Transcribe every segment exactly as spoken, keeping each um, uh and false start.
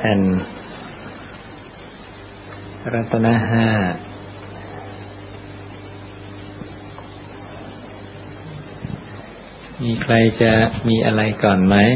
ผ่นรัตนะห้ามีใครจะมีอะไรก่อนไหม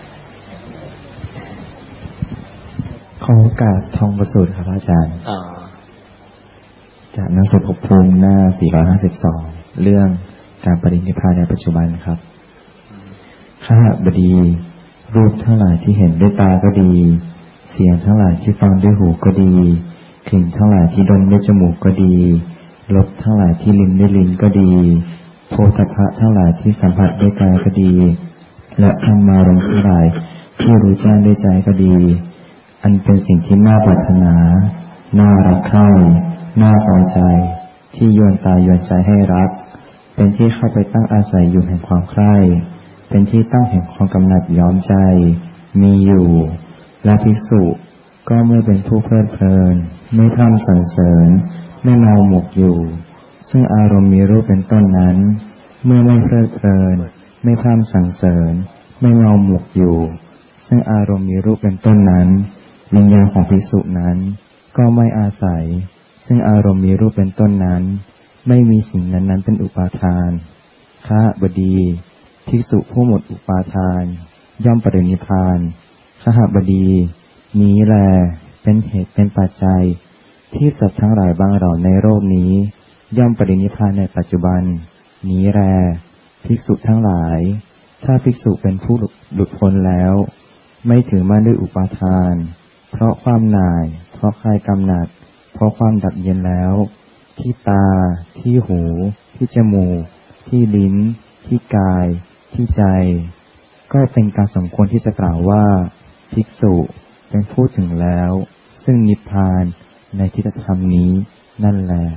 ขอโอกาสท่องประสูตรครับอาจารย์จากหนังสือภพภูมิหน้าสี่ร้อยห้าสิบสองเรื่องการปรินิพพานในปัจจุบันครับข้าบดีรูปทั้งหลายที่เห็นด้วยตาก็ดีเสียงทั้งหลายที่ฟังด้วยหูก็ดีกลิ่นทั้งหลายที่ดมด้วยจมูกก็ดีรสทั้งหลายที่ลิ้มด้วยลิ้นก็ดีโผฏฐัพพะทั้งหลายที่สัมผัสด้วยกายก็ดีและธรรมารมณ์ทั้งหลายที่รู้แจ้งด้วยใจก็ดีอันเป็นสิ่งที่น่าปรารถนาน่ารักใคร่น่าพอใจที่ยวนตายวนใจให้รักเป็นที่เข้าไปตั้งอาศัยอยู่แห่งความใคร่เป็นที่ตั้งแห่งความกำหนัดย้อมใจมีอยู่และภิกษุก็ไม่เป็นผู้เพลิดเพลินไม่พร่ำสรรเสริญไม่เมาหมกอยู่ซึ่งอารมณ์มีรูปเป็นต้นนั้นเมื่อไม่เพลิดเพลินไม่พร่ำสรรเสริญไม่เมาหมกอยู่ซึ่งอารมณ์มีรูปเป็นต้นนั้นวิญญาณของภิกษุนั้นก็ไม่อาศัยซึ่งอารมณ์มีรูปเป็นต้นนั้นไม่มีสิ่งนั้นๆเป็นอุปาทานข้าบดีภิกษุผู้หมดอุปาทานย่อมปรินิพพานข้าบดีนี้แลเป็นเหตุเป็นปัจจัยที่สัตว์ทั้งหลายบางเหล่าในโลกนี้ย่อมปรินิพพานในปัจจุบันนี้แลภิกษุทั้งหลายถ้าภิกษุเป็นผู้หลุดพ้นแล้วไม่ถือมั่นด้วยอุปาทานเพราะความหน่ายเพราะคลายกำหนัดเพราะความดับเย็นแล้วที่ตาที่หูที่จมูกที่ลิ้นที่กายที่ใจก็เป็นการสมควรที่จะกล่าวว่าภิกษุเป็นผู้ถึงแล้วซึ่งนิพพานในทิฏฐธรรมนี้นั่นแหละ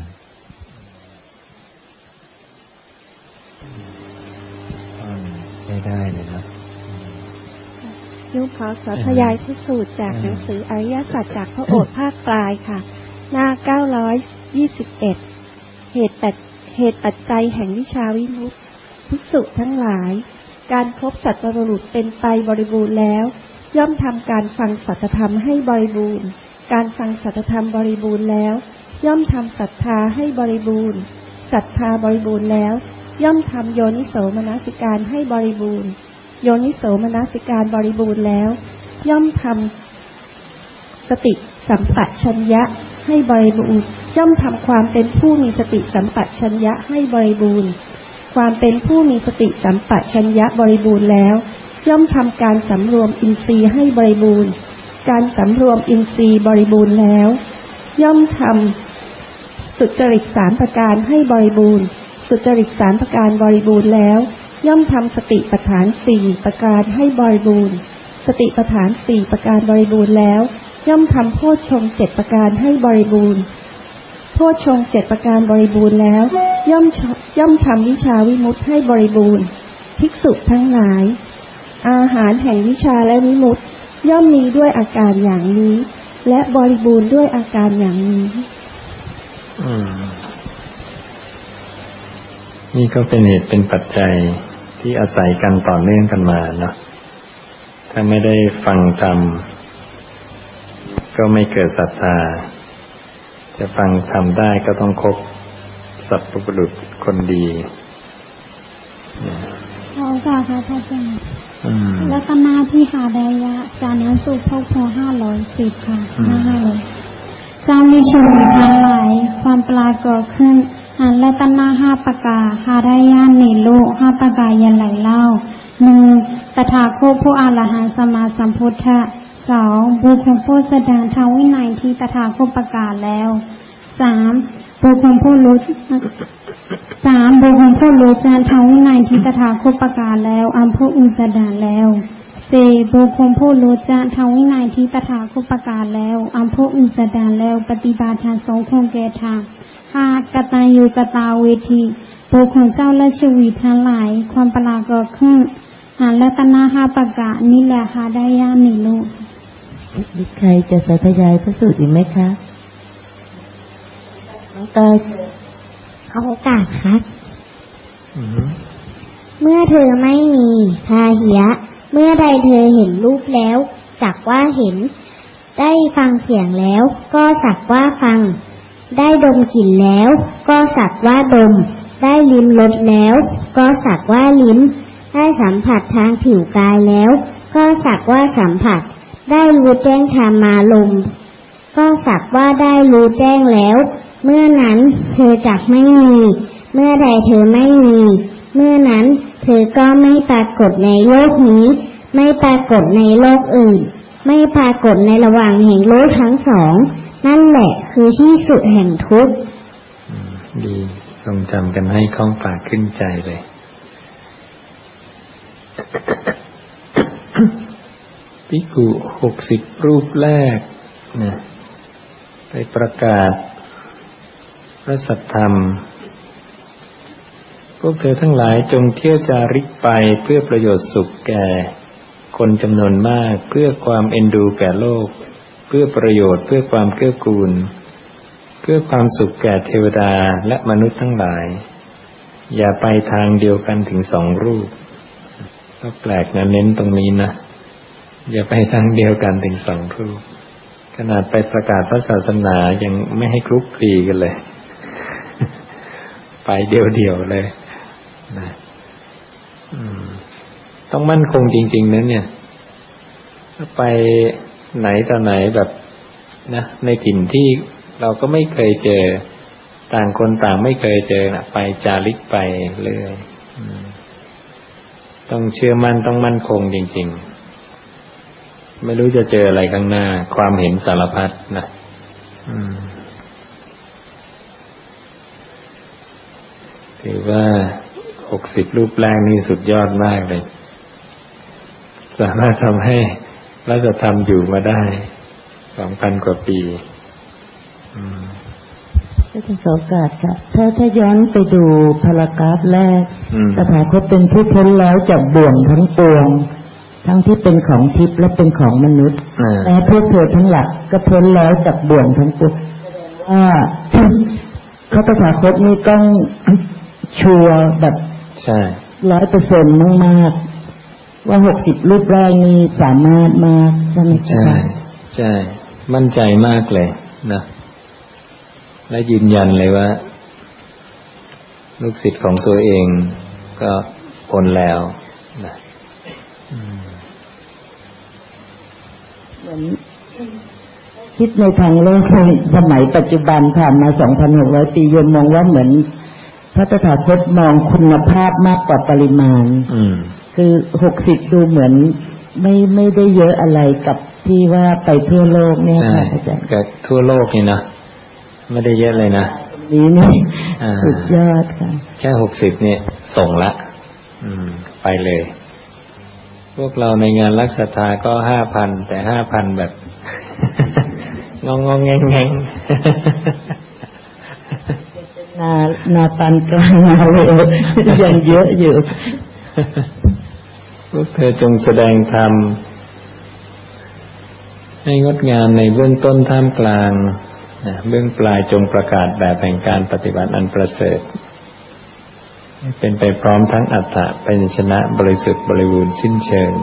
ได้ได้เลยนะยุคขอสาธยายพระสูตรจากหนังสืออริยสัจจากพระโอษฐ์ภาคปลายค่ะหน้าเก้าร้อยยี่สิบเอ็ดเหตุปัจเหตุปัจจัยแห่งวิชาวิมุตติภิกษุทั้งหลายการครบสัตตบุรุษเป็นไปบริบูรณ์แล้วย่อมทำการฟังสัจธรรมให้บริบูรณ์การฟังสัจธรรมบริบูรณ์แล้วย่อมทำศรัทธาให้บริบูรณ์ศรัทธาบริบูรณ์แล้วย่อมทำโยนิโสมนสิการให้บริบูรณ์โยนิโสมนสิการบริบูรณ์แล้วย่อมทำสติสัมปชัญญะให้บริบูรณ์ย่อมทำความเป็นผู้มีสติสัมปชัญญะให้บริบูรณ์ความเป็นผู้มีสติสัมปชัญญะบริบูรณ์แล้วย่อมทำการสำรวมอินทรีย์ให้บริบูรณ์การสำรวมอินทรีย์บริบูรณ์แล้วย่อมทำสุจริตสามประการให้บริบูรณ์สุจริตสามประการบริบูรณ์แล้วย่อมทำสติปัฏฐานสี่ประการให้บริบูรณ์สติปัฏฐานสี่ประการบริบูรณ์แล้วย่อมทำโพชฌงค์เจ็ดประการให้บริบูรณ์โพชฌงค์เจ็ดประการบริบูรณ์แล้วย่อมย่อมทำวิชาวิมุตติให้บริบูรณ์ภิกษุทั้งหลายอาหารแห่งวิชาและวิมุตติย่อมมีด้วยอาการอย่างนี้และบริบูรณ์ด้วยอาการอย่างนี้อืมนี่ก็เป็นเหตุเป็นปัจจัยที่อาศัยกันต่อเนื่องกันมาเนาะถ้าไม่ได้ฟังธรรมก็ไม่เกิดศรัทธาจะฟังธรรมได้ก็ต้องคบสัพพบุรุษคนดีขอค่ะค่ะพระอาจารย์รัตนาที่หาดายะจานันสุภพพห้าร้อยสิบค่ะหน้าห้าร้อยจามิชวิทางหลายความปรากฏขึ้นอันรัตนาห้าประกาหาดายะในโลกห้าประกายันไหลเล่าหนึ่งตถาคตผู้อรหันต์สัมมาสัมพุทธะสองบุคคลผู้แสดงทางวินัยที่ตถาคตประกาศแล้วสามบุคคลผู้รู้สามบุคคลผู้รู้แจ้งทางวินัยที่ตถาคตประกาศแล้วอันผู้อื่นแสดงแล้วสี่บุคคลผู้รู้แจ้งทางวินัยที่ตถาคตประกาศแล้วอันผู้อื่นแสดงแล้วปฏิบัติทางสงฆ์คงแก่ทางห้ากตัญญูกตเวทีบุคคลเจ้าราชวีทั้งหลายความปรากฏขึ้นอันรัตนาห้าประกาศนี่แหละหาได้ยากมีลูกมีใครจะสาธยายพระสูตรอีกไหมคะน้องเตยขอโอกาสครับเมื่อเธอไม่มีพาหิยะเมื่อใดเธอเห็นรูปแล้วจักว่าเห็นได้ฟังเสียงแล้วก็สักว่าฟังได้ดมกลิ่นแล้วก็สักว่าดมได้ลิ้มรสแล้วก็สักว่าลิ้มได้สัมผัสทางผิวกายแล้วก็สักว่าสัมผัสได้รู้แจ้งธรรมารมณ์ก็สักว่าได้รู้แจ้งแล้วเมื่อนั้นเธอจักไม่มีเมื่อใดเธอไม่มีเมื่อนั้นเธอก็ไม่ปรากฏในโลกนี้ไม่ปรากฏในโลกอื่นไม่ปรากฏในระหว่างแห่งโลกทั้งสองนั่นแหละคือที่สุดแห่งทุกข์ดีทรงจำกันให้คล่องปากขึ้นใจเลยภิกขุหกสิบรูปแรกนะไปประกาศพระสัทธรรมพวกเธอทั้งหลายจงเที่ยวจาริกไปเพื่อประโยชน์สุขแก่คนจำนวนมากเพื่อความเอ็นดูแก่โลกเพื่อประโยชน์เพื่อความเกื้อกูลเพื่อความสุขแก่เทวดาและมนุษย์ทั้งหลายอย่าไปทางเดียวกันถึงสองรูปก็แปลกนะเน้นตรงนี้นะอย่าไปทางเดียวกันถึงสองรูปขนาดไปประกาศพระศาสนายังไม่ให้คลุกคลีกันเลย ไปเดียวๆเลยนะต้องมั่นคงจริงๆนั้นเนี่ยถ้าไปไหนต่อไหนแบบนะในถิ่นที่เราก็ไม่เคยเจอต่างคนต่างไม่เคยเจอนะไปจาริกไปเรื่อยต้องเชื่อมั่นต้องมั่นคงจริงๆไม่รู้จะเจออะไรข้างหน้าความเห็นสารพัดนะถือว่าหกสิบรูปแรกนี่สุดยอดมากเลยสามารถทำให้รัฐธรรมอยู่มาได้สองพันกว่าปีก็จะขอโอกาสค่ะถ้าถ้าย้อนไปดูพารากราฟแรกตถาคตเป็นผู้พ้นแล้วจากบ่วงทั้งปวงทั้งที่เป็นของทิพย์และเป็นของมนุษย์และพวกเธอทั้งหลักก็พ้นแล้วจากบ่วงทั้งปวงว่าพระตถาคตนี่ต้องชัวร์แบบใช่ร้อยเปอร์เซ็นต์มากๆว่าหกสิบรูปแรกนี่สามารถมากใช่ไหมใช่ใช่มั่นใจมากเลยนะและยืนยันเลยว่าลูกศิษย์ของตัวเองก็พ้นแล้วนะเหมือนคิดในทางโลกสมัยปัจจุบันผ่านมา สองพันหกร้อย ปีโยมมองว่าเหมือนพระตถาคตมองคุณภาพมากกว่าปริมาณคือหกสิบดูเหมือนไม่ไม่ได้เยอะอะไรกับที่ว่าไปทั่วโลกเนี่ยค่ะอาจารย์กับทั่วโลกนี่นะไม่ได้เยอะเลยนะนี้นี่สุดยอดค่ะแค่หกสิบเนี่ยส่งละอืมไปเลยพวกเราในงานรักศรัทธาก็ห้าพันแต่ห้าพันแบบงงงแงงแงงนานาปันกลางนาเร็วยังเยอะอยู่พวกเธอจงแสดงธรรมให้งดงามในเบื้องต้นท่ามกลางเบื้องปลายจงประกาศแบบแห่งการปฏิบัติอันประเสริฐเป็นไปพร้อมทั้งอัตถะปัญชนะบริสุทธิ์บริบูรณ์สิ้นเชิง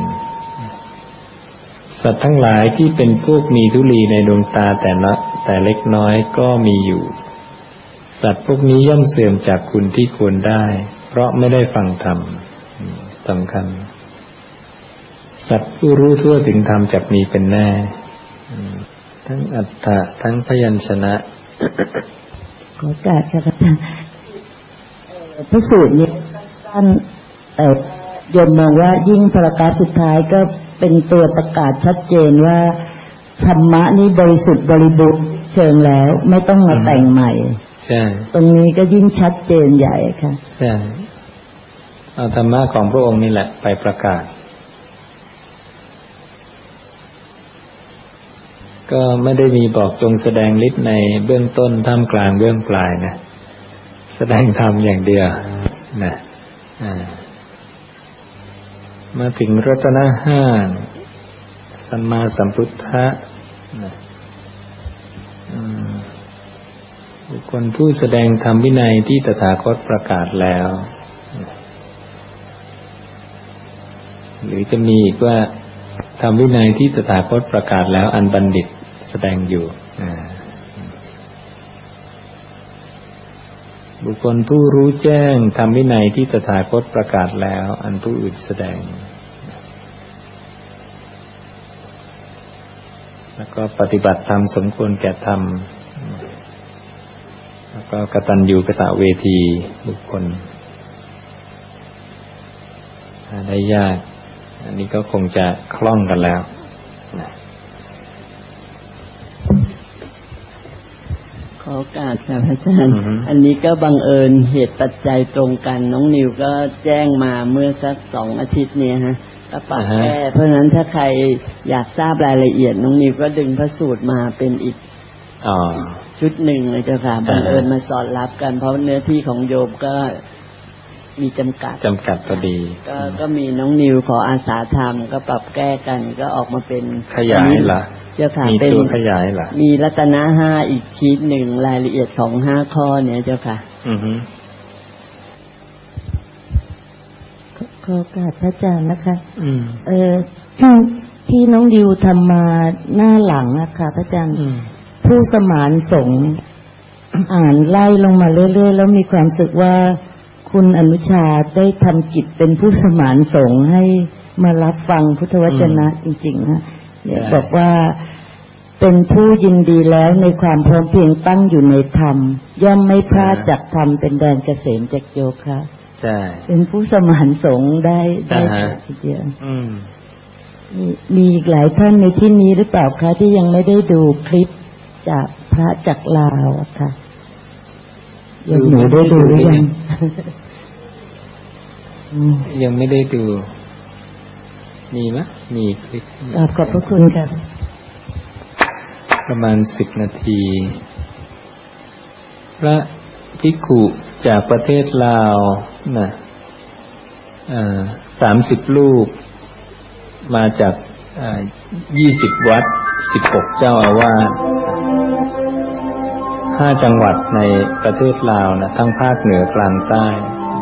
สัตว์ทั้งหลายที่เป็นพวกมีธุลีในดวงตาแต่ละแต่เล็กน้อยก็มีอยู่สัตว์พวกนี้ย่อมเสื่อมจากคุณที่ควรได้เพราะไม่ได้ฟังธรรมสำคัญสัตว์ผู้รู้ทั่วถึงธรรมจักมีเป็นแน่ทั้งอัตถะทั้งพยัญชนะขอโอกาสค่ะอาจารย์พระสูตรนี้ท่านแต่โยมมองว่ายิ่งพารากราฟสุดท้ายก็เป็นตัวประกาศชัดเจนว่าธรรมะนี้บริสุทธิ์บริบูรณ์เชิงแล้วไม่ต้องมาแต่งใหม่ใช่ตรงนี้ก็ยิ่งชัดเจนใหญ่ค่ะใช่เอาธรรมะของพระองค์นี่แหละไปประกาศก็ไม่ได้มีบอกจงแสดงฤทธิ์ในเบื้องต้นท่ามกลางเบื้องปลายนะแสดงธรรมอย่างเดียวนะมาถึงรัตนะห้าสัมมาสัมพุทธะนะบุคคลผู้แสดงธรรมวินัยที่ตถาคตประกาศแล้วหรือจะมีอีกว่าธรรมวินัยที่ตถาคตประกาศแล้วอันบัณฑิตแสดงอยู่บุคคลผู้รู้แจ้งธรรมวินัยที่ตถาคตประกาศแล้วอันผู้อื่นแสดงแล้วก็ปฏิบัติธรรมสมควรแก่ธรรมแล้วก็กตัญญูกตเวทีบุคคลหาได้ยากอันนี้ก็คงจะคล่องกันแล้วขอโอกาสค่ะพระอาจารย์ uh-huh. อันนี้ก็บังเอิญเหตุปัจจัยตรงกันน้องนิวก็แจ้งมาเมื่อสักสองอาทิตย์เนี่ยฮะก็ปรับแก้ uh-huh. เพราะฉะนั้นถ้าใครอยากทราบรายละเอียดน้องนิวก็ดึงพระสูตรมาเป็นอีก uh-huh. ชุดหนึ่งเลยเจ้าค่ะ uh-huh. บังเอิญมาสอดรับกันเพราะเนื้อที่ของโยมก็มีจำกัดจำกัดพอดีก็ก็มีน้องนิวขออาสาทำก็ปรับแก้กันก็ออกมาเป็นขยายเหรอเจ้าค่ะมีตัวขยายเหรอมีรัตนะห้าอีกชีทหนึ่งรายละเอียดของห้าข้อเนี่ยเจ้าค่ะอือฮึขอโอกาสพระอาจารย์นะคะอืมเออที่น้องดิวทำมาหน้าหลังนะคะพระอาจารย์ผู้สมานสงฆ์อ่านไล่ลงมาเรื่อยๆแล้วมีความสึกว่าคุณอนุชาได้ทำกิจเป็นผู้สมานสงฆ์ให้มารับฟังพุทธวจนะจริงๆนะเนี่ยบอกว่าเป็นผู้ยินดีแล้วในความพร้อมเพรียงตั้งอยู่ในธรรมย่อมไม่พลาดจากธรรมเป็นแดนเกษมจากโยคะใช่เป็นผู้สมานสงฆ์ได้ได้ทีเดียวมีมีอีกหลายท่านในที่นี้หรือเปล่าคะที่ยังไม่ได้ดูคลิปจากพระจักรลาวค่ะยังหนูได้ดูหรือยังยังไม่ได้ดูมีไหมมีคลิปขอบพระคุณค่ะประมาณสิบนาทีพระภิกขุจากประเทศลาวน่ะอ่าสามสิบรูปมาจากอ่ายี่สิบวัดสิบหกเจ้าอาวาสห้าจังหวัดในประเทศลาวนะทั้งภาคเหนือกลางใต้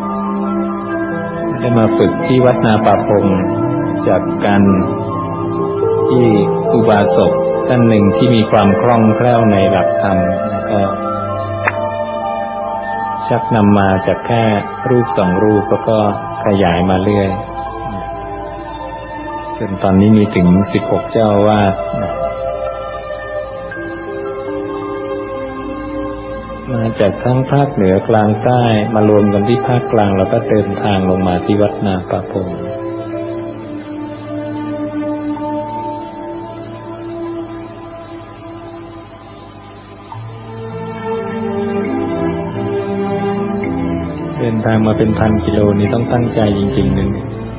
ได้มาฝึกที่วัดนาป่าพงจากการที่อุบาสกท่านหนึ่งที่มีความคล่องแคล่วในหลักธรรมแล้วก็ชักนำมาจากแค่รูปสองรูปแล้วก็ขยายมาเรื่อยจนตอนนี้มีถึงสิบหกเจ้าอาวาสมาจากทั้งภาคเหนือกลางใต้มารวมกันที่ภาคกลางแล้วก็เดินทางลงมาที่วัดนาป่าพงเดินทางมาเป็นพันกิโลนี้ต้องตั้งใจจริงๆนึง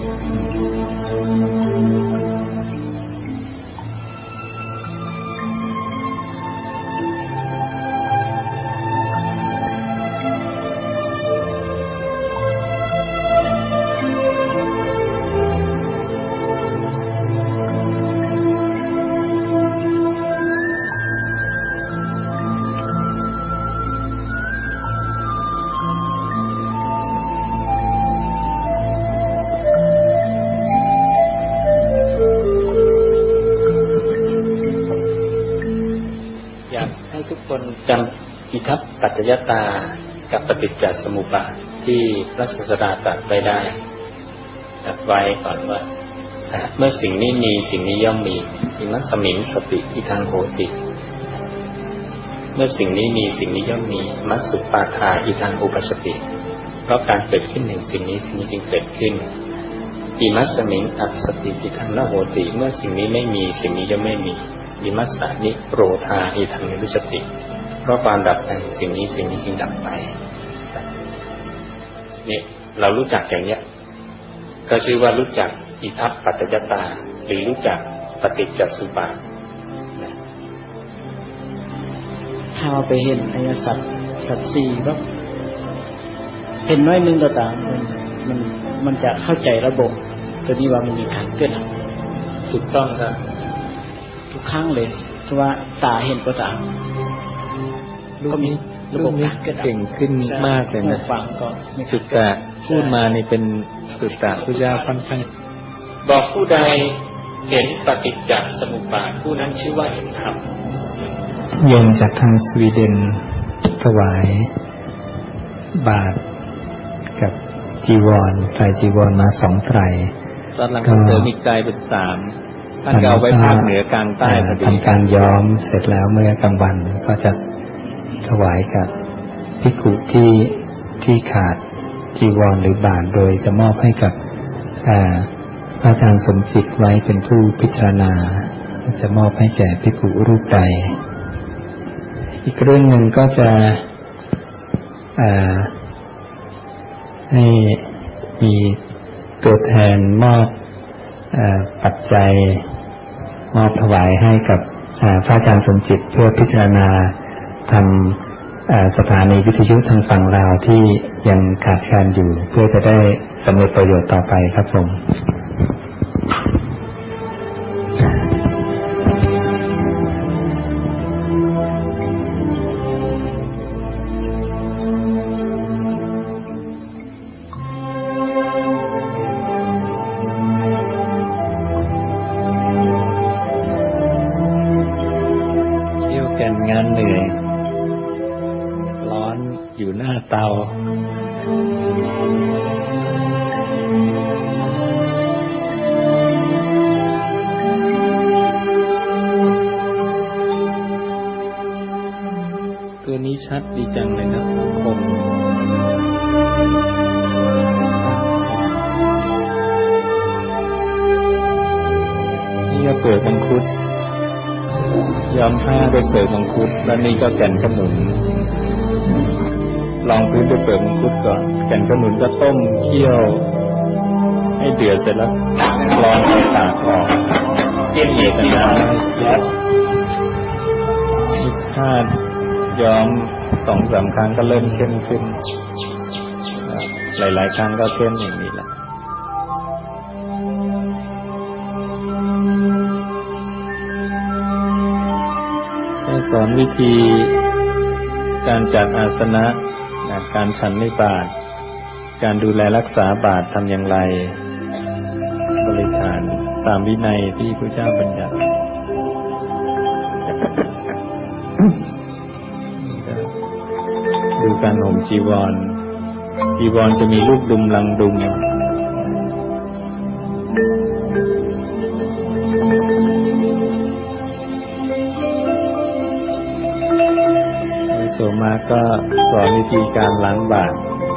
จำอิทัปปัจจยตากับปฏิจจสมุปบาทที่พระศาสดาตรัสไว้ได้ตรัสไว้ก่อนว่าเมื่อสิ่งนี้มีสิ่งนี้ย่อมมีอิมัสสมิงสติอิทังโหติเมื่อสิ่งนี้มีสิ่งนี้ย่อมมีมัสสุปาทาอิทังอุปสติเพราะการเกิดขึ้นแห่งสิ่งนี้สิ่งนี้จึงเกิดขึ้นอิมัสสมิงอัสสติอิทังนโหติเมื่อสิ่งนี้ไม่มีสิ่งนี้ย่อมไม่มีอิมัสสานิโรธาอิทังนิรุสติเพราะความดับแห่งสิ่งนี้สิ่งนี้จึงดับไปนี่เรารู้จักอย่างเนี้ยก็ชื่อว่ารู้จักอิทัปปัจจยตาหรือรู้จักปฏิจจสมุปบาทถ้าเราไปเห็นอริยสัจสัจสี่ก็เห็นน้อยนึงก็ตามมันมันจะเข้าใจระบบตัวนี้ว่ามันมีขันเกิดถูกต้องครับทุกครั้งเลยเพราะว่าตาเห็นก็ตามก็มีระบบการเก่งขึ้นมากเลยนะฟังก็สุตตะพูดมานี่เป็นสุตตะพุทธเจ้าค่อนข้างบอกผู้ใดเห็นปฏิจจสมุปบาทผู้นั้นชื่อว่าเห็นธรรมโยมจากทางสวีเดนถวายบาตรกับจีวรไตรจีวรมาสองไตรตอนหลังก็เสริมอีกไตรเป็นสามท่านก็เอาไว้ภาคเหนือกลางใต้ทำการย้อมเสร็จแล้วเมื่อกลางวันก็จะถวายกับภิกขุที่ที่ขาดจีวรหรือบาตรโดยจะมอบให้กับพระอาจารย์สมจิตไว้เป็นผู้พิจารณาจะมอบให้แก่ภิกขุรูปใดอีกเรื่องหนึ่งก็จะให้มีตัวแทนมอบปัจจัยมอบถวายให้กับพระอาจารย์สมจิตเพื่อพิจารณาทำสถานีวิทยุทางฝั่งลาวที่ยังขาดแคลนอยู่เพื่อจะได้สำเร็จประโยชน์ต่อไปครับผมเตาตัวนี้ชัดดีจังเลยนะคมนี่ก็เปลือกมังคุดย้อมผ้าด้วยเปลือกมังคุดแล้วนี่ก็แก่นขนุนลองพื้นด้วยเปลือกมังคุดก่อนแก่นขนุนก็ต้มเคี่ยวให้เดือดเสร็จแล้วกรองใส่ตากออกเกี่ยงเหตุนะแล้วถ้าย้อมสองสามครั้งก็เริ่มเข้มขึ้นหลายๆครั้งก็เข้มอย่างนี้แหละสอนวิธีการจัดอาสนะการฉันในบาตรการดูแลรักษาบาตรทำอย่างไรบริหารตามวินัยที่พระเจ้าบัญญัติดูการห่มจีวรจีวรจะมีลูกดุมลังดุมโสมาก็สอนวิธีการล้างบาตร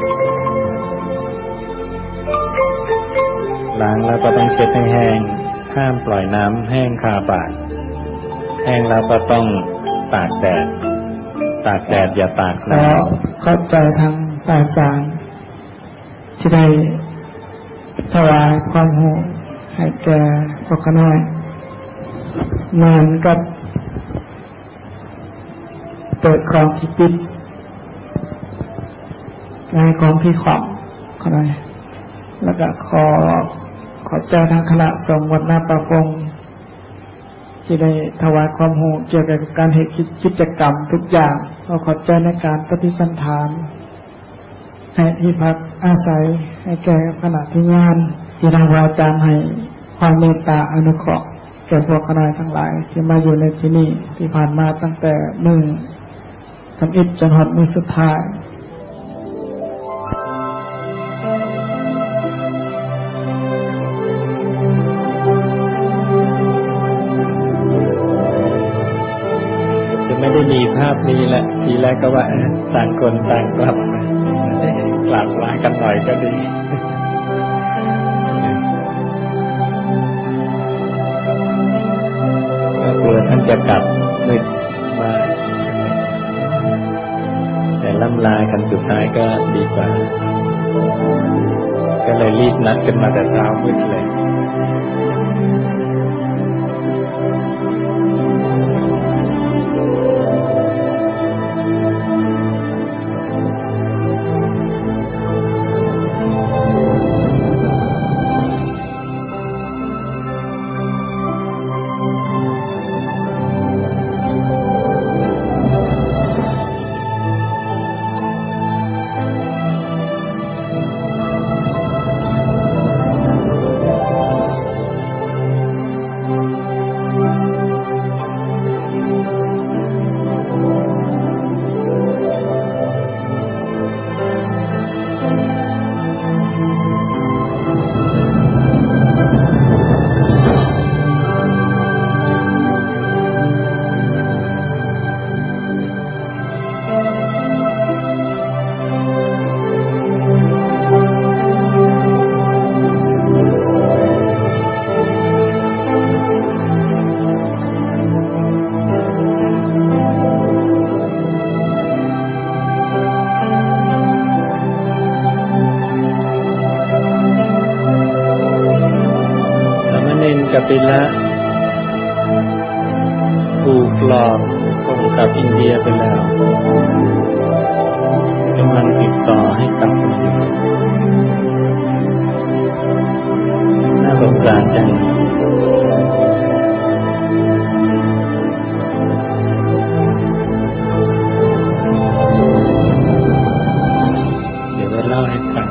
ล้างแล้วก็ต้องเช็ดให้แห้งห้ามปล่อยน้ำแห้งคาบาตรแห้งแล้วก็ต้องตากแดดตากแดดอย่าตากน้ำเข้าใจทางอาจารย์ที่ได้ถวายความรู้ให้แก่พวกน้อยเหมือนกับเปิดของที่ปิดงานของพี่ขอบขอหน่อยแล้วก็ขอขอเจ้าทางคณะสงฆ์วัดนาป่าปงที่ได้ถวายความรู้เกี่ยวกับการเหตุกิจกรรมทุกอย่างก็ขอเจ้าในการปฏิสันถานให้ที่พักอาศัยให้แก่คณะที่งานที่ทางอาจารย์ให้ความเมตตาอนุเคราะห์แก่พวกคณะทั้งหลายที่มาอยู่ในที่นี้ที่ผ่านมาตั้งแต่มือทำอิฐจนหดมือสุดท้ายจะไม่ได้มีภาพนี้แหละทีแรกก็ว่าต่างคนต่างกลับกลับลากันหน่อยก็ดีก็กลัวท่านจะกลับนึกมาแต่ล่ำลากันสุดท้ายก็ดีกว่าก็เลยรีบนัดกันมาแต่เช้ามืดเลยไปแล้วถูกหลอกส่งกลับอินเดียไปแล้วกำลังติดต่อให้กลับมาอยู่น่าสงสารจังเดี๋ยวเล่าให้ฟัง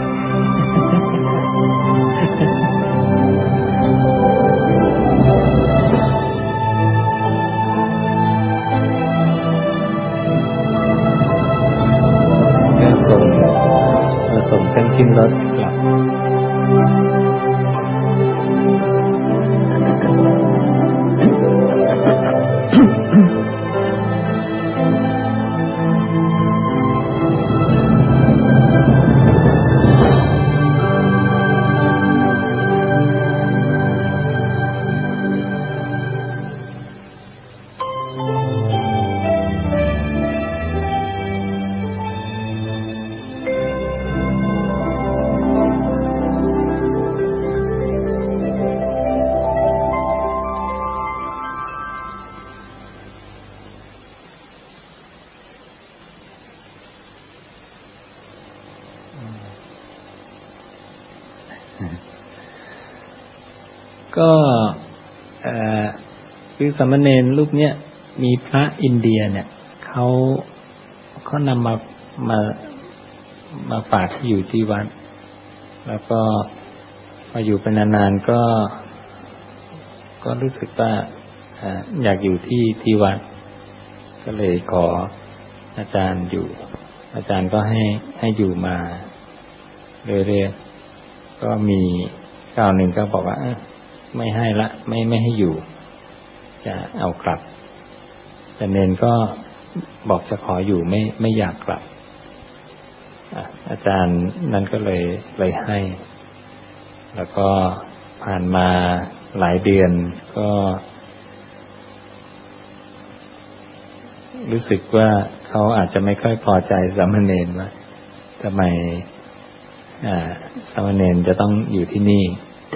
ส่งกันขึ้นรถกลับก็คือสามเณรรูปเนี้ยมีพระอินเดียเนี่ยเขาเขานำมามามาฝากที่อยู่ที่วัดแล้วก็พออยู่เป็นนานๆก็ก็รู้สึกว่าอยากอยู่ที่ที่วัดก็เลยขออาจารย์อยู่อาจารย์ก็ให้ให้อยู่มาเรื่อยๆก็มีคราวหนึ่งก็บอกว่าไม่ให้ละไม่ไม่ให้อยู่จะเอากลับแต่เนนก็บอกจะขออยู่ไม่ไม่อยากกลับอาจารย์นั้นก็เลยเลยให้แล้วก็ผ่านมาหลายเดือนก็รู้สึกว่าเขาอาจจะไม่ค่อยพอใจสามเณรว่าทำไมสามเณรจะต้องอยู่ที่นี่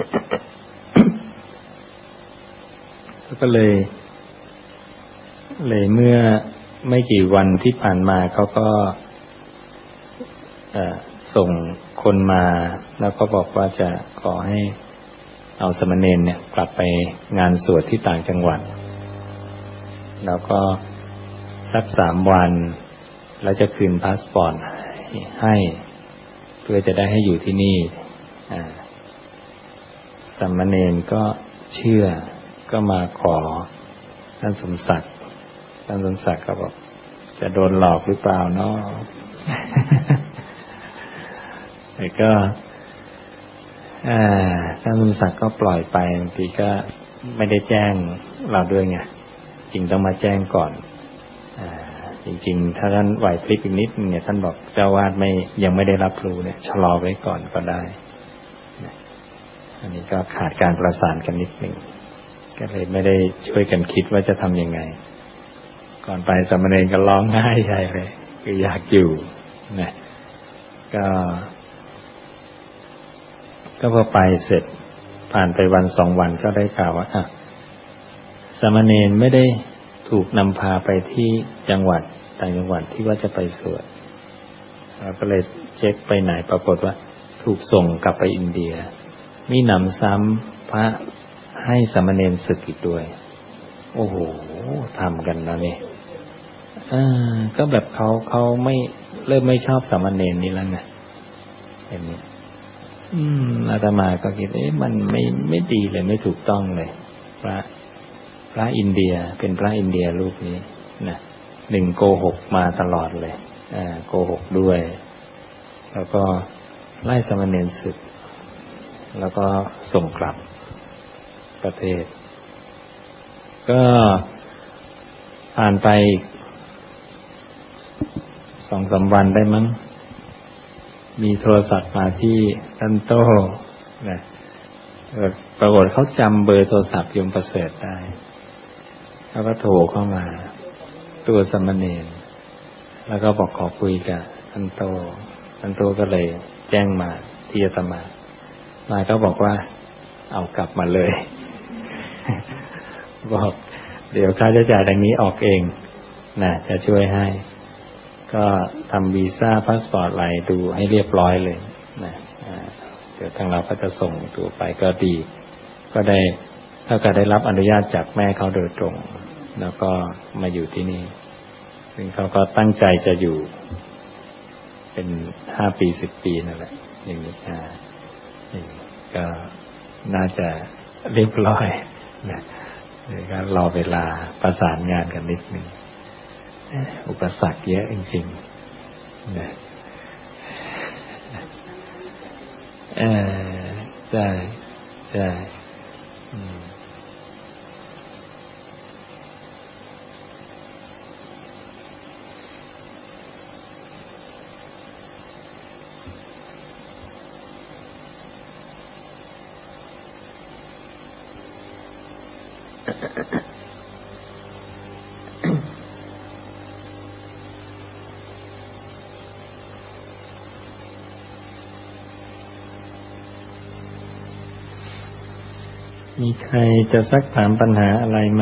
ก็เลยเลยเมื่อไม่กี่วันที่ผ่านมาเขาก็ส่งคนมาแล้วก็บอกว่าจะขอให้เอาสามเณรเนี่ยกลับไปงานสวดที่ต่างจังหวัดแล้วก็สักสามวันแล้วจะคืนพาสปอร์ตให้เพื่อจะได้ให้อยู่ที่นี่สามเณรก็เชื่อก็มาขอท่านสมศักดิ์ท่านสมศักดิ์ก็บอกจะโดนหลอกหรือเปล่าเนาะ แต่ก็ท่านสมศักดิ์ก็ปล่อยไปบางทีก็ไม่ได้แจ้งเราด้วยไงจริงต้องมาแจ้งก่อนจริงๆถ้าท่านไหวพริบอีกนิดเนี่ยท่านบอกเจ้าวาดไม่ยังไม่ได้รับรู้เนี่ยชะลอไว้ก่อนก็ได้อันนี้ก็ขาดการประสานกันนิดหนึ่งก็เลยไม่ได้ช่วยกันคิดว่าจะทำยังไงก่อนไปสามเณรก็ร้องไห้ใหญ่เลยคืออยากอยู่นะก็ก็พอไปเสร็จผ่านไปวันสองวันก็ได้ข่าวว่าอ่ะสามเณรไม่ได้ถูกนำพาไปที่จังหวัดต่างจังหวัดที่ว่าจะไปสวดเราก็เลยเช็คไปไหนปรากฏว่าถูกส่งกลับไปอินเดียมีหนำซ้ำพระให้สามเณรศึกอีกด้วยโอ้โหทำกันนะนี่อ่าก็แบบเขาเขาไม่เริ่มไม่ชอบสามเณรนี้แล้วไงเห็นไหมอืมอาตมาก็คิดเอ๊ะมันไม่ไม่ดีเลยไม่ถูกต้องเลยพระพระอินเดียเป็นพระอินเดียรูปนี้นะหนึ่งโกหกมาตลอดเลยอ่าโกหกด้วยแล้วก็ไล่สามเณรศึกแล้วก็ส่งกลับประเทศก็ผ่านไปสองสามวันได้มั้งมีโทรศัพท์มาที่ท่านโต้นะปรากฏเขาจำเบอร์โทรศัพท์โยมประเสริฐได้แล้วก็โทรเข้ามาตัวสามเณรแล้วก็บอกขอคุยกับท่านโต้ท่านโต้ก็เลยแจ้งมาที่อาตมามาก็บอกว่าเอากลับมาเลยบอกเดี๋ยวค่าใช้จ่ายทางนี้ออกเองนะจะช่วยให้ก็ทำวีซ่าพาสปอร์ตอะไรดูให้เรียบร้อยเลยนะเดี๋ยวทางเราก็จะส่งตัวไปก็ดีก็ได้ถ้าก็ได้รับอนุญาตจากแม่เขาโดยตรงแล้วก็มาอยู่ที่นี่ซึ่งเขาก็ตั้งใจจะอยู่เป็นห้าปีสิบปีนั่นแหละอย่างนี้อ่าก็น่าจะเรียบร้อยนะเดี๋ยวก็รอเวลาประสานงานกันนิดนึงอุปสรรคเยอะจริงๆนะเออใช่ใช่มีใครจะซักถามปัญหาอะไรไหม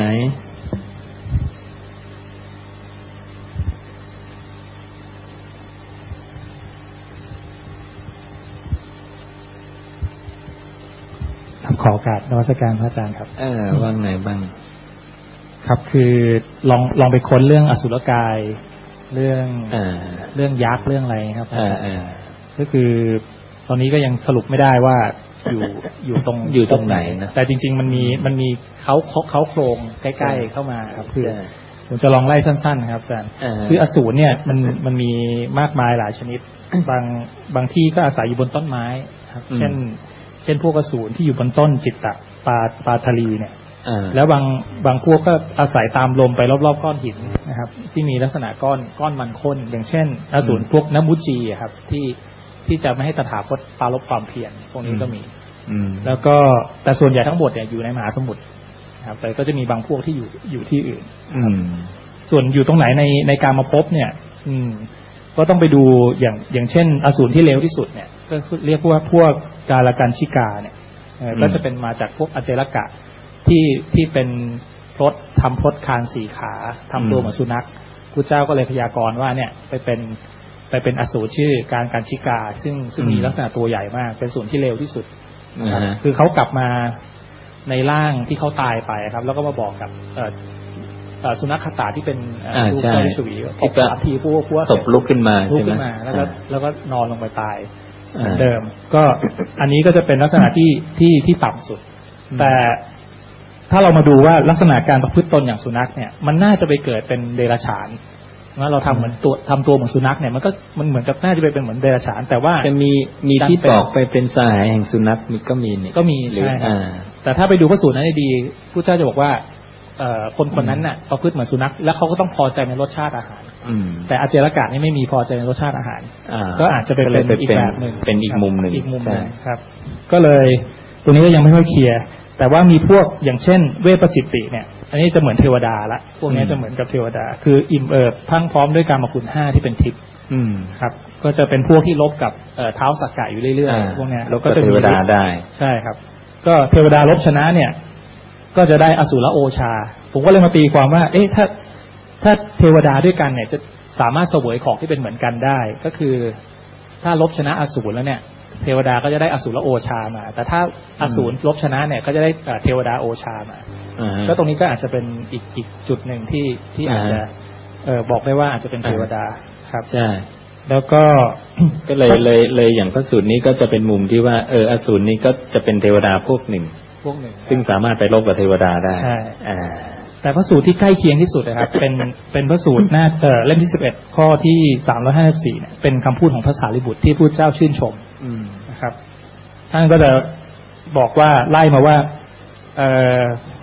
ขอโอกาสนมัสการพระอาจารย์ครับเออว่าไงบ้างครับคือลองลองไปค้นเรื่องอสุรกายเรื่องเออเรื่องยักษ์เรื่องอะไรครับเออเออก็คือตอนนี้ก็ยังสรุปไม่ได้ว่าอยู่อยู่ตรงอยู่ตรงไหนนะแต่จริงๆมันมีมันมีเขาเขาโครงใกล้ๆเข้ามาครับคือผมจะลองไล่สั้นๆครับอาจารย์คืออสูรเนี่ยมันมันมีมากมายหลายชนิดบางบางที่ก็อาศัยอยู่บนต้นไม้ครับเช่นเช่นพวกอสูรที่อยู่บนต้นจิตตะปาปาทลีเนี่ยแล้วบางบางพวกก็อาศัยตามลมไปรอบๆก้อนหินนะครับที่มีลักษณะก้อนก้อนมันข้นอย่างเช่นอสูรพวกน้ำมุจีครับที่ที่จะไม่ให้ตถาคตปรารภความเพียรพวกนี้ก็มีแล้วก็แต่ส่วนใหญ่ทั้งหมดเนี่ยอยู่ในมหาสมุทรครับแต่ก็จะมีบางพวกที่อยู่อยู่ที่อื่นส่วนอยู่ตรงไหนในในการมาพบเนี่ยอืมก็ต้องไปดูอย่างอย่างเช่นอสูรที่เลวที่สุดเนี่ยก็เรียกว่าพวกกาลกันชิกาเนี่ยก็จะเป็นมาจากพวกอเจรกะที่ที่เป็นพรตทำพรตคานสี่ขาทำตัวเหมือนสุนัขพุทธเจ้าก็เลยพยากรณ์ว่าเนี่ยไปเป็นไปเป็นอสูรชื่อการกันชิกาซึ่งซึ่งมีลักษณะตัวใหญ่มากเป็นส่วนที่เลวที่สุดนะครับคือเขากลับมาในร่างที่เขาตายไปครับแล้วก็มาบอกกับสุนัขคตาที่เป็นลูกเจ้าวิชวีตบสามทีพวกพวกศพลุกขึ้นมาลุกขึ้นมาแล้วก็แล้วก็นอนลงไปตายเดิมก็อันนี้ก็จะเป็นลักษณะที่ที่ที่ต่ำสุดแต่ถ้าเรามาดูว่าลักษณะการประพฤติตนอย่างสุนัขเนี่ยมันน่าจะไปเกิดเป็นเดรัจฉานว่าเราทำเหมือนตัวทำตัวเหมือนสุนัขเนี่ยมันก็มันเหมือนกับน่าจะไปเป็นเหมือนเดรัจฉานแต่ว่าจะมีมีที่บอกไปเป็นสหายแห่งสุนัขมีก็มีนี่ก็มีใช่แต่ถ้าไปดูพระสูตรนั้นดีผู้เจ้าจะบอกว่าคนคนนั้นน่ะประพฤติเหมือนสุนัขแล้วเขาก็ต้องพอใจในรสชาติอาหารแต่อาเจรกะนี่ไม่มีพอใจในรสชาติอาหารก็อาจจะเป็นอีกแบบหนึ่งเป็นอีกมุมหนึ่งอีกมุมหนึ่งครับก็เลยตัวนี้ก็ยังไม่ค่อยเคลียร์แต่ว่ามีพวกอย่างเช่นเวปจิตติเนี่ยอันนี้จะเหมือนเทวดาละพวกนี้จะเหมือนกับเทวดาคืออิ่มเอิบพังพร้อมด้วยกามคุณห้าที่เป็นทิพย์ครับก็จะเป็นพวกที่ลบกับเท้าสักกะอยู่เรื่อยๆพวกนี้แล้วก็จะเทวดาได้ใช่ครับก็เทวดาลบชนะเนี่ยก็จะได้อสูรโอชาผมก็เลยมาตีความว่าเอ๊ะถ้าถ้าเทวดาด้วยกันเนี่ยจะสามารถเสวยของที่เป็นเหมือนกันได้ก็คือถ้าลบชนะอสูรแล้วเนี่ยเทวดาก็จะได้อสูรโอชามาแต่ถ้าอสูรลบชนะเนี่ยก็จะได้เทวดาโอชามาก็ตรงนี้ก็อาจจะเป็นอีกอีกจุดหนึ่งที่ที่อาจจะเอ่อบอกได้ว่าอาจจะเป็นเทวดาครับใช่แล้วก็ก็เลยเลยเลยอย่างพระสูตรนี้ก็จะเป็นมุมที่ว่าเอออสูรนี้ก็จะเป็นเทวดาพวกหนึ่งพวกหนึ่งซึ่งสามารถไปลบกับเทวดาได้ใช่อ่าแต่พระสูตรที่ใกล้เคียงที่สุดนะครับเป็นเป็นพระสูตรหน้าเอ่อเล่มที่สิบเอ็ดข้อที่สามร้อยห้าสิบสี่เนี่ยเป็นคำพูดของพระสารีบุตรที่พุทธเจ้าชื่นชมนะครับท่านก็จะบอกว่าไล่มาว่าเอ่อ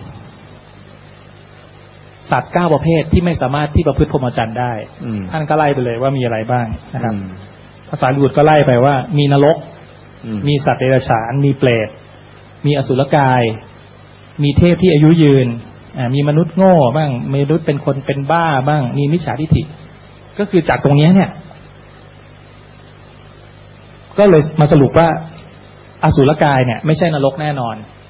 สัตว์เก้าประเภทที่ไม่สามารถที่ประพฤติพรหมจรรย์ได้ท่านก็ไล่ไปเลยว่ามีอะไรบ้างนะครับพระสารีบุตรก็ไล่ไปว่ามีนรกมีสัตว์เดรัจฉานมีเปรตมีอสุรกายมีเทพที่อายุยืนมีมนุษย์โง่บ้างมนุษย์เป็นคนเป็นบ้าบ้างมีมิจฉาทิฏฐิก็คือจากตรงนี้เนี่ยก็เลยมาสรุปว่าอสุรกายเนี่ยไม่ใช่นรกแน่นอน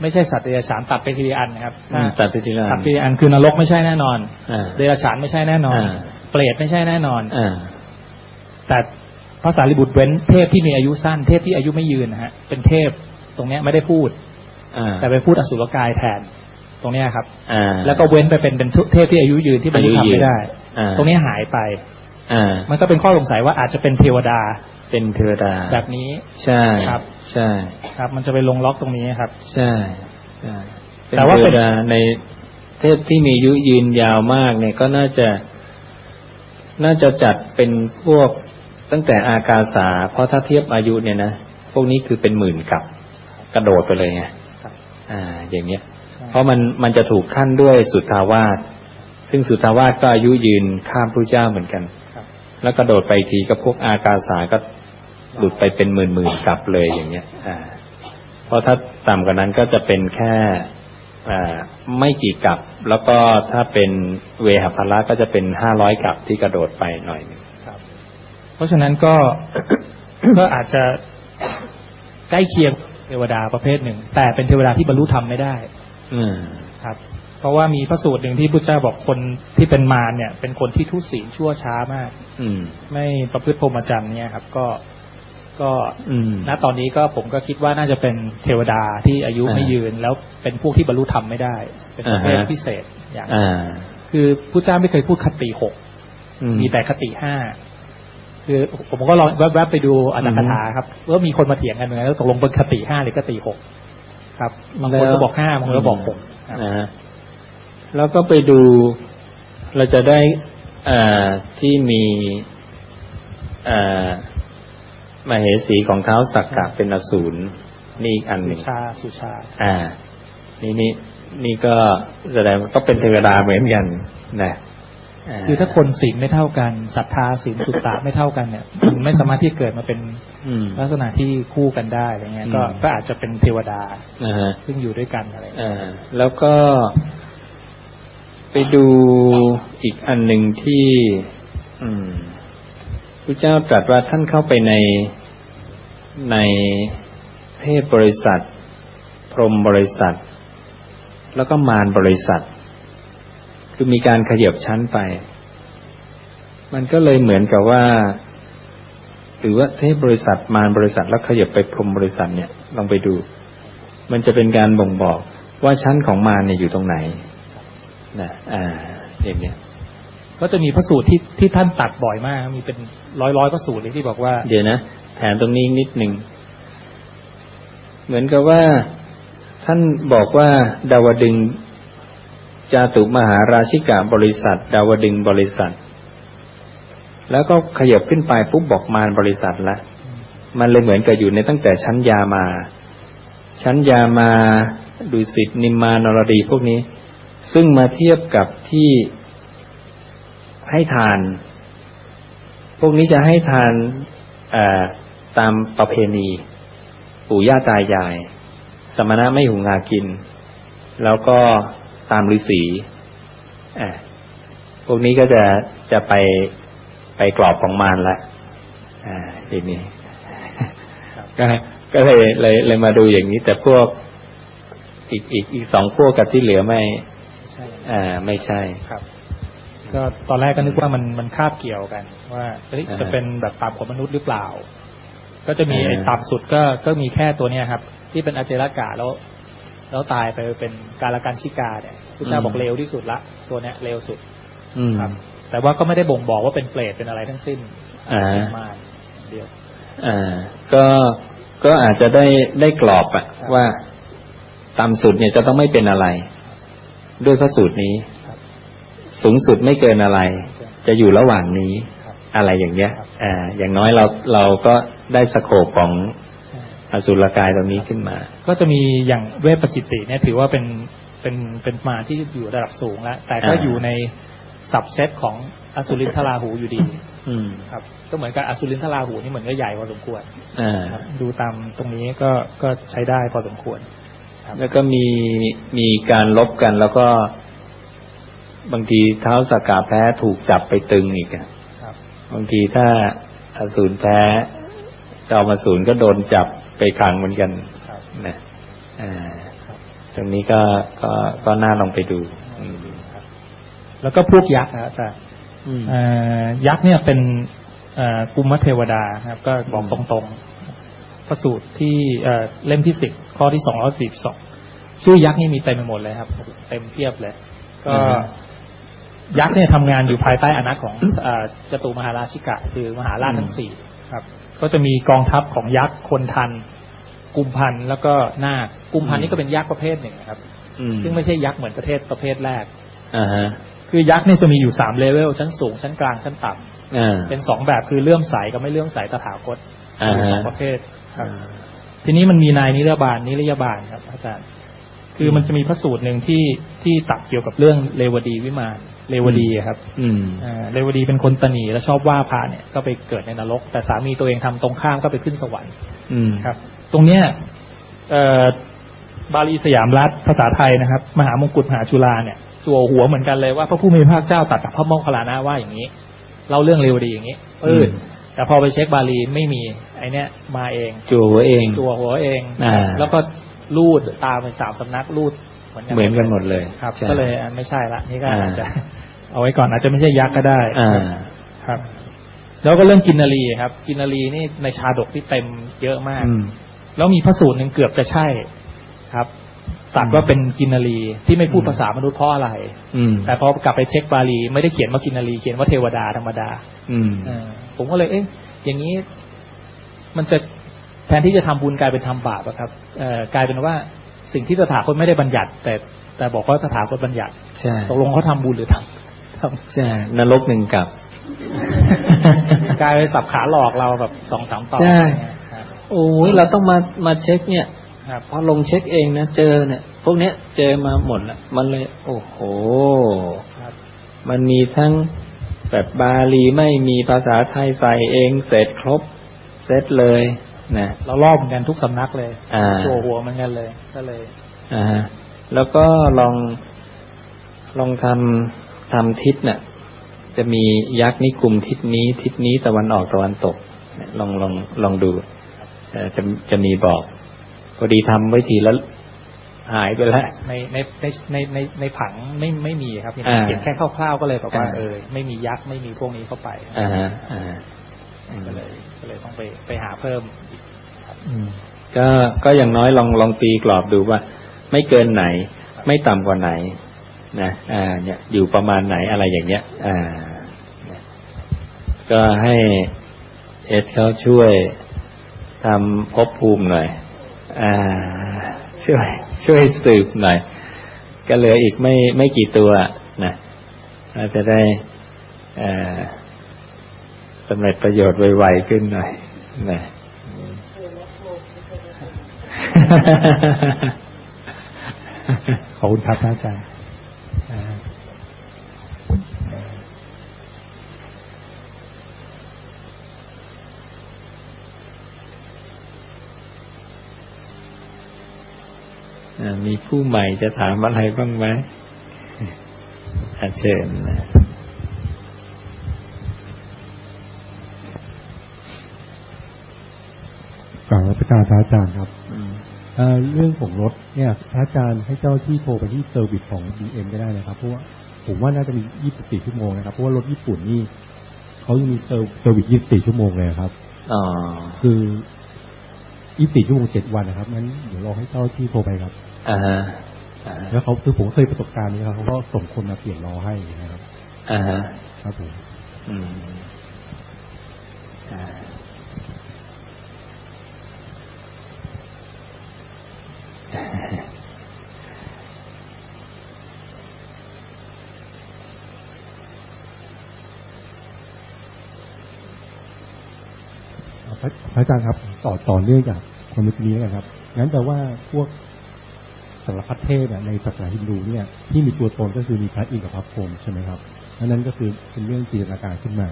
ไม่ใช่สัตว์เดรัจฉานตัดไปทีละอันนะครับตัดไปทีละอันตัดไปทีละอันคือนรกไม่ใช่แน่นอนเดรัจฉานไม่ใช่แน่นอนเปรตไม่ใช่แน่นอนแต่พระสารีบุตรเว้นเทพที่มีอายุสั้นเทพที่อายุไม่ยืนนะฮะเป็นเทพตรงเนี้ยไม่ได้พูดแต่ไปพูดอสุรกายแทนตรงเนี้ยครับแล้วก็เว้นไปเป็นเป็นเทพที่อายุยืนที่บรรลุธรรมไม่ได้ตรงนี้หายไปมันก็เป็นข้อสงสัยว่าอาจจะเป็นเทวดาเป็นเทวดาแบบนี้ใช่ครับใช่ครับมันจะไปลงล็อกตรงนี้ครับใช่ใช่แต่ว่าเทวดาในเทพที่มีอายุยืนยาวมากเนี่ยก็น่าจะน่าจะจัดเป็นพวกตั้งแต่อากาสาเพราะถ้าเทียบอายุเนี่ยนะพวกนี้คือเป็นหมื่นกับกระโดดไปเลยไงอ่าอย่างเนี้ยเพราะมันมันจะถูกขั้นด้วยสุทธาวาสซึ่งสุทธาวาสก็อายุยืนข้ามพระเจ้าเหมือนกันแล้วกระโดดไปทีก็พวกอากาสาก็หลุดไปเป็นหมื่นหมื่นกับเลยอย่างเงี้ยอ่าเพราะถ้าต่ำกว่านั้นก็จะเป็นแค่อ่าไม่กี่กับแล้วก็ถ้าเป็นเวหภละก็จะเป็นห้าร้อยกับที่กระโดดไปหน่อยนึงเพราะฉะนั้นก็ ก็อาจจะใกล้เคียงเทวดาประเภทหนึ่งแต่เป็นเทวดาที่บรรลุธรรมไม่ได้ครับเพราะว่ามีพระสูตรหนึ่งที่พุทธเจ้าบอกคนที่เป็นมารเนี่ยเป็นคนที่ทุศีลชั่วช้ามากไม่ประพฤติพรหมจรรย์เนี่ยครับก็ก็ณตอนนี้ก็ผมก็คิดว่าน่าจะเป็นเทวดาที่อายุไม่ยืนแล้วเป็นพวกที่บรรลุธรรมไม่ได้เป็นประเภทพิเศษอย่างคือพุทธเจ้าไม่เคยพูดคติหกมีแต่คติห้าคือผมก็ลองแวบๆไปดูอนันตถาครับว่ามีคนมาเถียงกันเหมือนกันแล้วตกลงเป็นคติห้าหรือคติหกครับบางคนก็บอกห้าบางคนก็บอกหกนะฮะแล้วก็ไปดูเราจะได้อ่าที่มีอ่ามเหสีของเท้าสักกะเป็นอสูรนี่อีกอันหนึ่งสุชาสุชาอ่านี่นี่นี่ก็แสดงก็เป็นเทวดาเหมือนกันนะคือถ้าคนศีลไม่เท่ากันศรัทธาศีลสุตตะไม่เท่ากันเนี่ยมันไม่สามารถที่เกิดมาเป็นลักษณะที่คู่กันได้อะไรเงี้ยก็ก็อาจจะเป็นเทวดาซึ่งอยู่ด้วยกันอะไรแล้วก็ไปดูอีกอันหนึ่งที่พระเจ้าตรัสว่าท่านเข้าไปในในเทพบริษัทพรหมบริษัทแล้วก็มารบริษัทคือมีการขยับชั้นไปมันก็เลยเหมือนกับว่าหรือว่าเทพบริษัทมารบริษัทแล้วขยับไปพรหมบริษัทเนี่ยลองไปดูมันจะเป็นการบ่งบอกว่าชั้นของมารเนี่ยอยู่ตรงไหนนะอ่าอย่างเนี้ยก็จะมีพระสูตรที่ที่ท่านตัดบ่อยมากมีเป็นร้อยร้อยพระสูตรเลยที่บอกว่าเดี๋ยวนะแถมตรงนี้นิดนึงเหมือนกับว่าท่านบอกว่าดาวดึงจาตุมหาราชิกาบริษัทดาวดึงบริษัทแล้วก็ขยับขึ้นไปปุ๊บบอกมารบริษัทละมันเลยเหมือนกับอยู่ในตั้งแต่ชั้นยามาชั้นยามาดุสิตนิมมานรดีพวกนี้ซึ่งมาเทียบกับที่ให้ทานพวกนี้จะให้ทานตามประเพณีปู่ย่าตายายสมณะไม่หุงหากินแล้วก็ตามฤาษีอ่าพวกนี้ก็จะจะไปไปกรอบของมารละอ่าทีนี้ก็ก็เลยเลยเลยมาดูอย่างนี้แต่พวกอีกอีกอีกสองพวกกับที่เหลือไม่อ่าไม่ใช่ครับก็ตอนแรกก็นึกว่ามันมันคาบเกี่ยวกันว่าจะเป็นแบบตามของมนุษย์หรือเปล่าก็จะมีไอ้ต่ำสุดก็ก็มีแค่ตัวเนี้ยครับที่เป็นอเจรกะแล้วแล้วตายไปเป็นกาลกันชิกาเนี่ยพระเจ้าบอกเลวที่สุดละตัวเนี้ยเลวสุดครับแต่ว่าก็ไม่ได้บ่งบอกว่าเป็นเปรตเป็นอะไรทั้งสิ้นอ่ามาเดียวอ่าก็ก็อาจจะได้ได้กรอบอะว่าต่ำสุดเนี่ยจะต้องไม่เป็นอะไรด้วยพระสูตรนี้สูงสุดไม่เกินอะไรจะอยู่ระหว่างนี้อะไรอย่างเงี้ยอ่าอย่างน้อยเราเราก็ได้สโคปของอสุรกายตรงนี้ขึ้นมาก็จะมีอย่างเวปจิตติเนี่ยถือว่าเป็นเป็นเป็นมารที่อยู่ระดับสูงแล้วแต่ก็อยู่ในสับเซตของอสุรินทราหูอยู่ดีครับก็เหมือนกับอสุรินทราหูนี่เหมือนก็ใหญ่พอสมควรดูตามตรงนี้ก็ก็ใช้ได้พอสมควรแล้วก็มีมีการลบกันแล้วก็บางทีเท้าสักกะแพ้ถูกจับไปตึงอีกอ่ะบางทีถ้าอสูรแพ้จอมอสูรก็โดนจับไปขังเหมือนกันนะอ่าตรงนี้ก็ก็ก็น่าลองไปดูแล้วก็พวกยักษ์นะอาจารย์ยักษ์เนี่ยเป็นกุมเทวดาครับก็บอกตรงๆพระสูตรที่เล่มที่สิบข้อที่สองร้อยสี่สิบสองชื่อยักษ์นี่มีเต็มไปหมดเลยครับเต็มเพียบเลยก็ยักษ์เนี่ยทำงานอยู่ภายใต้อำนาจของจตุมหาราชิกะคือมหาราชทั้งสี่ครับก็จะมีกองทัพของยักษ์คนทันกุมพันแล้วก็นาคกุมพันนี่ก็เป็นยักษ์ประเภทหนึ่งครับซึ่งไม่ใช่ยักษ์เหมือนประเทศประเภทแรกคือยักษ์เนี่ยจะมีอยู่สามเลเวลชั้นสูงชั้นกลางชั้นต่ำเป็นสองแบบคือเลื่อมใสกับไม่เลื่อมใสตถาคตสองประเภทครับทีนี้มันมีนายนิรบาลนิรยบาลครับอาจารย์คือมันจะมีพระสูตรหนึ่งที่ที่ตัดเกี่ยวกับเรื่องเลวดีวิมานเลวดีครับเลวดีเป็นคนตนีและชอบว่าพระเนี่ยก็ไปเกิดในนรกแต่สามีตัวเองทำตรงข้ามก็ไปขึ้นสวรรค์ครับตรงเนี้ยบาลีสยามรัฐภาษาไทยนะครับมหามงกุฎมหาจุฬาเนี่ยจั่วหัวเหมือนกันเลยว่าพระผู้มีพระภาคเจ้าตรัสกับพระโมคคัลลานะว่าอย่างนี้เล่าเรื่องเลวดีอย่างนี้เออแต่พอไปเช็คบาลีไม่มีไอเนี้ยมาเองจั่วหัวเองจั่วหัวเองแล้วก็รูดตามไปสามสำนักรูดเหมือนกันหมดเลยครับก็เลยไม่ใช่ละนี่ก็อาจจะเอาไว้ก่อนอาจจะไม่ใช่ยักษ์ก็ได้ครับแล้วก็เรื่องกินนารีครับกินนารีนี่ในชาดกที่เต็มเยอะมากแล้วมีพระสูตรหนึ่งเกือบจะใช่ครับตัดว่าเป็นกินนารีที่ไม่พูดภาษามนุษย์เพราะอะไรแต่พอกลับไปเช็คบาลีไม่ได้เขียนว่ากินนารีเขียนว่าเทวดาธรรมดาผมก็เลยเอ๊ะอย่างนี้มันจะแทนที่จะทำบุญกลายเป็นทำบาปอะครับกลายเป็นว่าสิ่งที่ตถาคตไม่ได้บัญญัติแต่แต่บอกว่าตถาคตบัญญัติตกลงเขาทำบุญหรือทำทำใช่นรกหนึ่งกับกลายเป็นสับขาหลอกเราแบบสองสามต่อใช่โอ้ยเราต้องมามาเช็คเนี่ยพอลงเช็คเองนะเจอเนี่ยพวกเนี้ยเจอมาหมดละมันเลยโอ้โหมันมีทั้งแบบบาลีไม่มีภาษาไทยใส่เองเสร็จครบเสร็จเลยนะเราลอกเหมือนกันทุกสำนักเลยโจหัวเหมือนกันเลยก็เลยอ่าแล้วก็ลองลองทำทำทิศน่ะจะมียักษ์นิกุมทิศนี้ทิศนี้ตะวันออกตะวันตกลองลองลองดูจะจะมีบอกพอดีทำไว้ทีแล้วหายไปแล้วในในในในในในผังไม่ไม่มีครับเขียนแค่คร่าวๆก็เลยบอกว่าเออไม่มียักษ์ไม่มีพวกนี้เข้าไปอ่าอ่าก็เลยก็เลยต้องไปไปหาเพิ่มก็ก็อย่างน้อยลองลองตีกรอบดูว่าไม่เกินไหนไม่ต่ำกว่าไหนนะอ่าเนี่ยอยู่ประมาณไหนอะไรอย่างเงี้ยอ่าก็ให้เอสเขาช่วยทำภพภูมิหน่อยอ่าช่วยช่วยสืบหน่อยก็เหลืออีกไม่ไม่กี่ตัวนะเราจะได้อ่าสำเร็จประโยชน์ไวๆขึ้นหน่อยนะขอบคุณครับอาจารย์มีผู้ใหม่จะถามอะไรบ้างไหมเชิญนะกราบนมัสการพระอาจารย์ครับเรื่องของรถเนี่ยพระอาจารย์ให้เจ้าที่โทรไปที่เซอร์วิสของ บี เอ็ม ก็ได้นะครับเพราะว่าผมว่าน่าจะมียี่สิบสี่ชั่วโมงนะครับเพราะว่ารถญี่ปุ่นนี่เขายังมีเซอร์วิสยี่สิบสี่ชั่วโมงเลยครับอ๋อคือยี่สิบสี่ชั่วโมงเจ็ดวันนะครับงั้นเดี๋ยวรอให้เจ้าที่โทรไปครับอ่าฮะแล้วเขาคือผมเคยประสบการณ์นี้ครับเขาก็ส่งคนมาเปลี่ยนล้อให้นะครับอ่าฮะครับผมอืมอ่าพระอาจารย์ครับต่อต่อเนื่องจากความเป็นนี้นะครับงั้นแต่ว่าพวกสารพัดเทพในศาสนาฮินดูเนี่ยที่มีตัวตนก็คือมีพระอินทร์กับพระพรหมใช่ไหมครับอันนั้นก็คือเป็นเรื่องจินตนาการขึ้นมา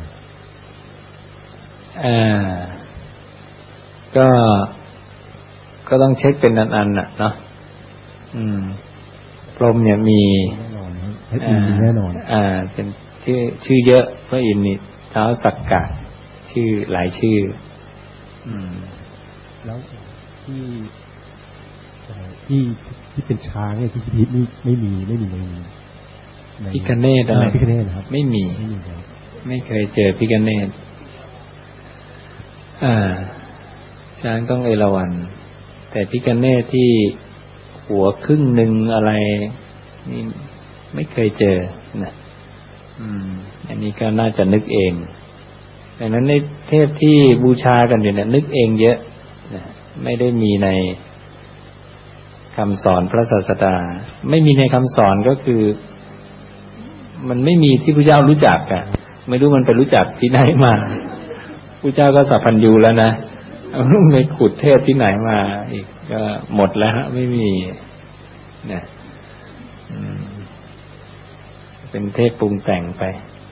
อ่าก็ก็ต้องเช็คเป็นอันๆน่ะเนาะอืมพรหมเนี่ยมีแน่นอนพระอินทร์มีแน่นอนอ่าเป็นชื่อชื่อเยอะพระอินทร์นี่เท้าสักกะชื่อหลายชื่ออืมแล้วที่ที่ที่เป็นช้างเนี่ยที่พิพิธไม่ไม่มีไม่มีในพิฆเนศอะไรพิฆเนศครับไม่มีไม่มีครับไม่เคยเจอพิฆเนศอ่าช้างต้องเอราวัณแต่พิฆเนศที่หัวครึ่งหนึ่งอะไรนี่ไม่เคยเจอนะอืมอันนี้ก็น่าจะนึกเองดังนั้นในเทพที่บูชากันอยู่เนี่ยนึกเองเยอะนะไม่ได้มีในคำสอนพระศาสดาไม่มีในคำสอนก็คือมันไม่มีที่พระเจ้ารู้จักอ่ะไม่รู้มันไปรู้จักที่ไหนมาพระเจ้าก็สัพพัญญูแล้วนะเอาลูกไปขุดเทพที่ไหนมาอีกก็หมดแล้วฮะไม่มีเนี่ยเป็นเทพปรุงแต่งไป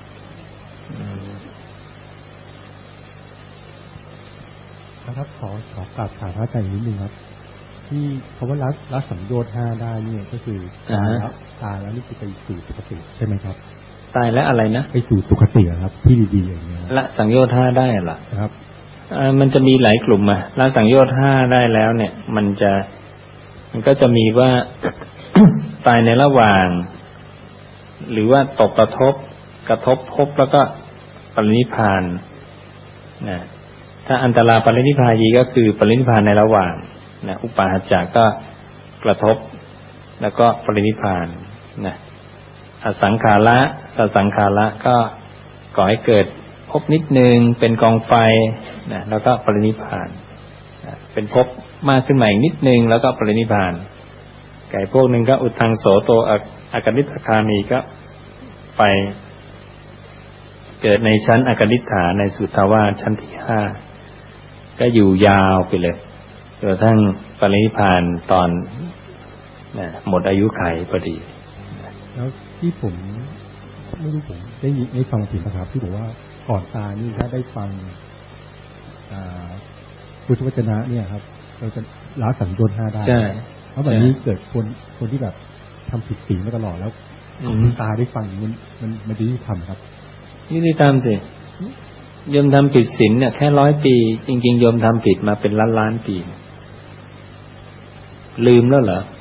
ครับขอขอกราบถามพระอาจารย์นิดนึงครับที่คำว่าละละสังโยชน์ห้าได้เนี่ยก็คือตายแล้วตายแล้วนี่คือไปสู่สุคติใช่ไหมครับตายแล้วอะไรนะไปสู่สุคติครับที่ดีๆอย่างเงี้ยละสังโยชน์ห้าได้เหรอครับมันจะมีหลายกลุ่มอะละสังโยชน์ห้าได้แล้วเนี่ยมันจะมันก็จะมีว่า ตายในระหว่างหรือว่าตกกระทบกระทบพบแล้วก็ปรินิพพานนะถ้าอันตราปรินิพพายีก็คือปรินิพพานในระหว่างนะอุปาหัจจะก็กระทบแล้วก็ปรินิพพานนะอสังขาระสสังขาระก็ก่อให้เกิดภพนิดนึงเป็นกองไฟนะแล้วก็ปรินิพพานนะเป็นภพมากขึ้นมาอีกนิดนึงแล้วก็ปรินิพพานไก่พวกนึงก็อุทังโสโตอากนิฏฐคามีก็ไปเกิดในชั้นอากนิฏฐาในสุทธาวาสชั้นที่ห้าก็อยู่ยาวไปเลยจนกระทั่งปรินิพพานตอนนะหมดอายุขัยพอดีแล้วที่ผมไม่รู้ผมได้ยินได้ฟังผิดนะครับที่บอกว่าก่อนตายนี่ถ้าได้ฟังพุทธวจนะเนี่ยครับเราจะละสังโยชน์ห้าได้ใช่เพราะแบบนี้เกิดคนคนที่แบบทำผิดศีลมาตลอดแล้วตาได้ฟังมันมันมันจะยุติธรรมครับยุติธรรมสิโยมทำผิดศีลเนี่ยแค่ร้อยปีจริงๆโยมทำผิดมาเป็นล้านล้านปีลืมแล้วเหรอ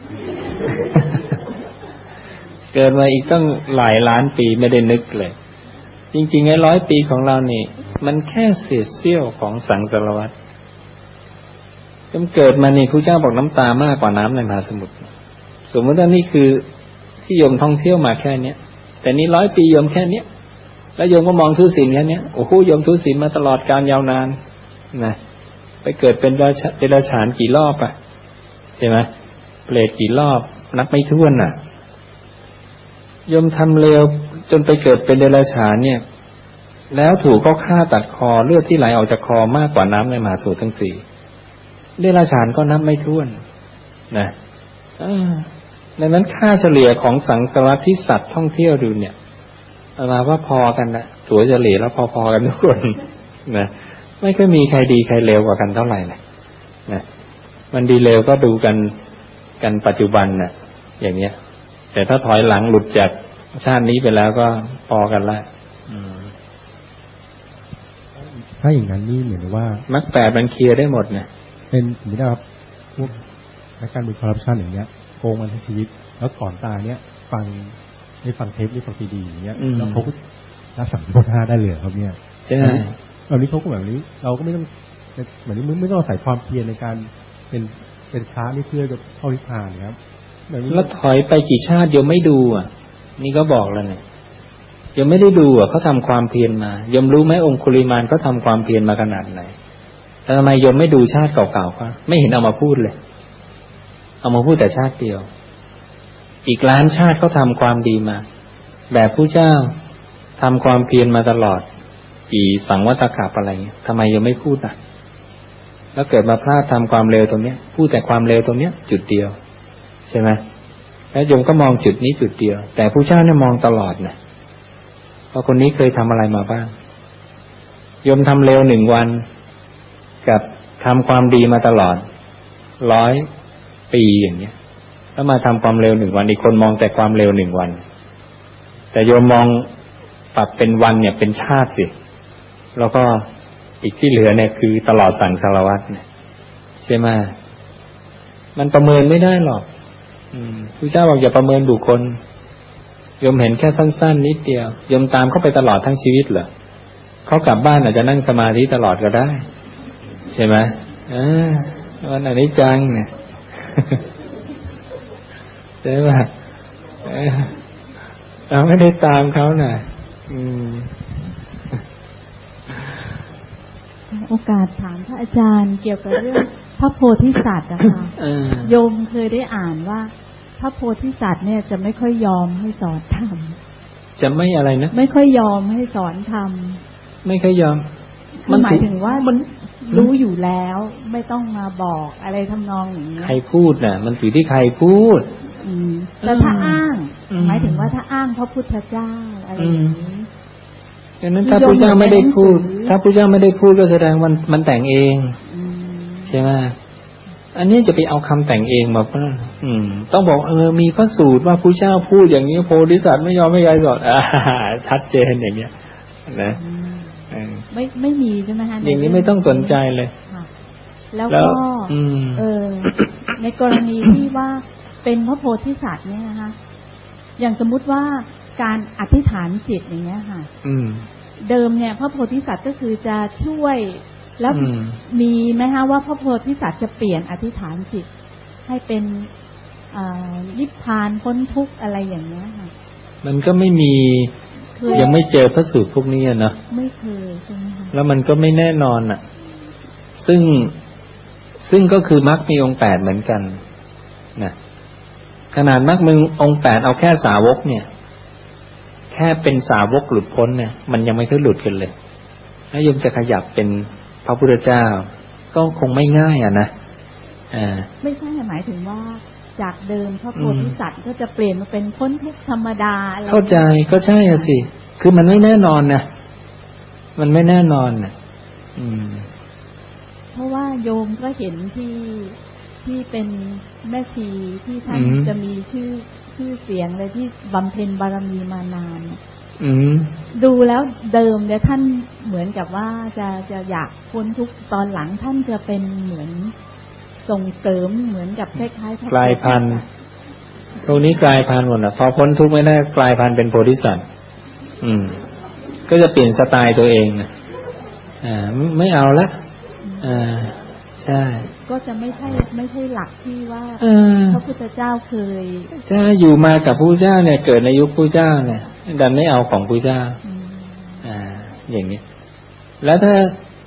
เกิดมาอีกต้องหลายล้านปีไม่ได้นึกเลยจริงๆไอ้ร้อยปีของเรานี่มันแค่เศษเสี้ยวของสังสารวัฏจนเกิดมานี่พระเจ้าบอกน้ำตามากกว่าน้ำในมหาสมุทรสมมติว่านี่คือที่โยมท่องเที่ยวมาแค่เนี้ยแต่นี่ร้อยปีโยมแค่เนี้ยแล้วโยมก็มองทุศีลแค่เนี้ยโอ้โหโยมทุศีลมาตลอดการยาวนานนะไปเกิดเป็นเดรัจฉานกี่รอบอ่ะใช่ไหมเปรตกี่รอบนับไม่ถ้วนน่ะโยมทำเลวจนไปเกิดเป็นเดรัจฉานเนี่ยแล้วถูกเขาฆ่าตัดคอเลือดที่ไหลออกจากคอมากกว่าน้ำในมหาสมุทรทั้งสี่เดรัจฉานก็นับไม่ถ้วนนะดังนั้นค่าเฉลี่ยของสังสารวัฏที่สัตว์ท่องเที่ยวดูเนี่ยมาว่าพอกันนะตัวเฉลี่ยแล้วพอๆกันทุกคนนะไม่เคยมีใครดีใครเลวกว่ากันเท่าไหร่เลยนะมันดีเลวก็ดูกันกันปัจจุบันน่ะอย่างเงี้ยแต่ถ้าถอยหลังหลุดจากชาตินี้ไปแล้วก็พอกันละถ้าอย่างนั้นนี่เหมือนว่ามรรคแปดมันเคลียร์ได้หมดเนี่ยเป็นอย่างนี้นะครับพวกนักการเมืองคอร์รัปชันอย่างเงี้ยโกงมันทั้งชีวิตแล้วก่อนตายเนี้ยฟังได้ฟังเทปได้ฟังซีดีอย่างเงี้ยแล้วเขาก็รักษาโทษห้าได้เลยครับเนี่ยใช่แบบนี้เขาก็แบบนี้เราก็ไม่ต้องเหมือนนี้ไม่ต้องใส่ความเพียรในการเป็นเป็นพระนี่เพื่อจะเข้านิพพานครับแล้วถอยไปกี่ชาติโยมไม่ดูอ่ะนี่ก็บอกแล้วเนี่ยโยมไม่ได้ดูอ่ะเขาทำความเพียรมาโยมรู้ไหมองคุลิมานเขาทำความเพียรมาขนาดไหนแต่ทำไมโยมไม่ดูชาติเก่าๆเขาไม่เห็นเอามาพูดเลยเอามาพูดแต่ชาติเดียวอีกล้านชาติเขาทำความดีมาแบบผู้เจ้าทำความเพียรมาตลอดกี่สังวัตกะอะไรเงี้ยทำไมยังไม่พูดอ่ะแล้วเกิดมาพลาดทำความเลวตรงเนี้ยพูดแต่ความเลวตรงเนี้ยจุดเดียวใช่ไหมแล้วโยมก็มองจุดนี้จุดเดียวแต่ผู้เจ้าเนี่ยมองตลอดนะเพราะคนนี้เคยทำอะไรมาบ้างโยมทำเลวหนึ่งวันกับทำความดีมาตลอดร้อยปีอย่างเงี้ยแล้วมาทำความเร็วหนึ่งวันอีกคนมองแต่ความเร็วหนึ่งวันแต่โยมมองปรับเป็นวันเนี่ยเป็นชาติสิแล้วก็อีกที่เหลือเนี่ยคือตลอดสังสารวัฏเนี่ยใช่ไหมมันประเมินไม่ได้หรอกพระเจ้าบอกอย่าประเมินบุคคลโยมเห็นแค่สั้นๆนิดเดียวโยมตามเข้าไปตลอดทั้งชีวิตเหรอเขากลับบ้านอาจจะนั่งสมาธิตลอดก็ได้ใช่ไหมอ่าวันอนิจจังเนี่ยใช่ป่ะเราไม่ได้ตามเขาน่ะอืมโอกาสถามพระอาจารย์เกี่ยวกับเรื่องพระโพธิสัตว์นะคะโยมเคยได้อ่านว่าพระโพธิสัตว์เนี่ยจะไม่ค่อยยอมให้สอนธรรมจะไม่อะไรนะไม่ค่อยยอมให้สอนธรรมไม่ค่อยยอมมันหมายถึงว่ามันรู้อยู่แล้วไม่ต้องมาบอกอะไรทำนองอย่างนี้ใครพูดน่ะมันอยู่ที่ใครพูดแล้วถ้าอ้างหมายถึงว่าถ้าอ้างพระพุทธเจ้าอะไรอย่างนี้ดังนั้นถ้าพระเจ้าไม่ได้พูดถ้าพระเจ้าไม่ได้พูดก็แสดงมันมันแต่งเองใช่ไหมอันนี้จะไปเอาคำแต่งเองมาเพื่ออืมต้องบอกเออมีพระสูตรว่าพระเจ้าพูดอย่างนี้โพธิสัตว์ไม่ยอมไม่ยอมสอนอ่าชัดเจนอย่างเงี้ยนะไม่ไม่มีใช่ไหมคะอย่างนี้ไม่ต้องสนใจเลยแล้วก็เออในกรณีที่ว่าเป็นพระโพธิสัตว์เนี่ยนะคะอย่างสมมุติว่าการอธิษฐานจิตอย่างเงี้ยค่ะเดิมเนี่ยพระโพธิสัตว์ก็คือจะช่วยแล้วมีไหมคะว่าพระโพธิสัตว์จะเปลี่ยนอธิษฐานจิตให้เป็นนิพพานพ้นทุกข์อะไรอย่างเงี้ยค่ะมันก็ไม่มียังไม่เจอพระสูตรพวกนี้นะไม่เคยใช่ไหมคะแล้วมันก็ไม่แน่นอนอ่ะซึ่งซึ่งก็คือมรรคมีองค์แปดเหมือนกันนะขนาดมรรคมีองค์แปดเอาแค่สาวกเนี่ยแค่เป็นสาวกหลุดพ้นเนี่ยมันยังไม่เคยหลุดกันเลยถ้าโยมจะขยับเป็นพระพุทธเจ้าก็คงไม่ง่ายอ่ะนะอ่าไม่ใช่หมายถึงว่าจากเดิมพระโพธิสัตว์ก็จะเปลี่ยนมาเป็นพ้นทุกข์ธรรมดาอะไรเข้าใจก็ใช่อ่ะสิคือมันไม่แน่นอนนะมันไม่แน่นอนนะอืมเพราะว่าโยมก็เห็นที่ที่เป็นแม่ชีที่ท่านจะมีชื่อชื่อเสียงเลยที่บำเพ็ญบารมีมานานดูแล้วเดิมเนี่ยท่านเหมือนกับว่าจะจะอยากพ้นทุกข์ตอนหลังท่านจะเป็นเหมือนส่งเสริมเหมือนกับคล้ายๆกลายพันธุ์ตรงนี้กลายพันธุ์หมดนะพอพ้นทุกข์ไม่ได้กลายพันธุ์เป็นโพธิสัตว์อืมก็จะเปลี่ยนสไตล์ตัวเองนะอ่าไม่เอาละอ่าใช่ก็จะไม่ใช่ไม่ใช่หลักที่ว่าพระพุทธเจ้าเคยจะอยู่มากับพระเจ้าเนี่ยเกิดในยุคพระเจ้าเนี่ยดันไม่เอาของพระเจ้าอ่าอย่างนี้แล้วถ้า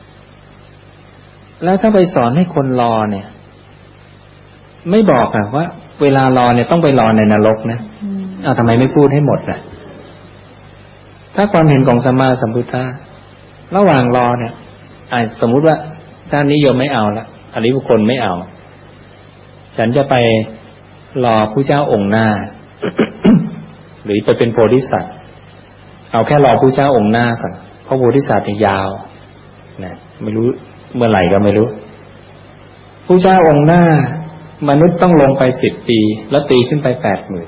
แล้วถ้าไปสอนให้คนรอเนี่ยไม่บอกอ่ะว่าเวลารอเนี่ยต้องไปรอในนรกนะอ้าวทำไมไม่พูดให้หมดล่ะถ้าความเห็นของสัมมาสัมพุทธะระหว่างรอเนี่ยอ่าสมมุติว่าชาตินี้โยมไม่เอาละอริยบุคคลไม่เอาฉันจะไปรอผู้เจ้าองค์หน้า หรือไปเป็นโพธิสัตว์เอาแค่รอผู้เจ้าองค์หน้าก่อนเพราะโพธิสัตว์เนี่ยยาวนะไม่รู้เมื่อไหร่ก็ไม่รู้ผู้เจ้าองค์หน้ามนุษย์ต้องลงไปสิบปีแล้วตีขึ้นไปแปดหมื่น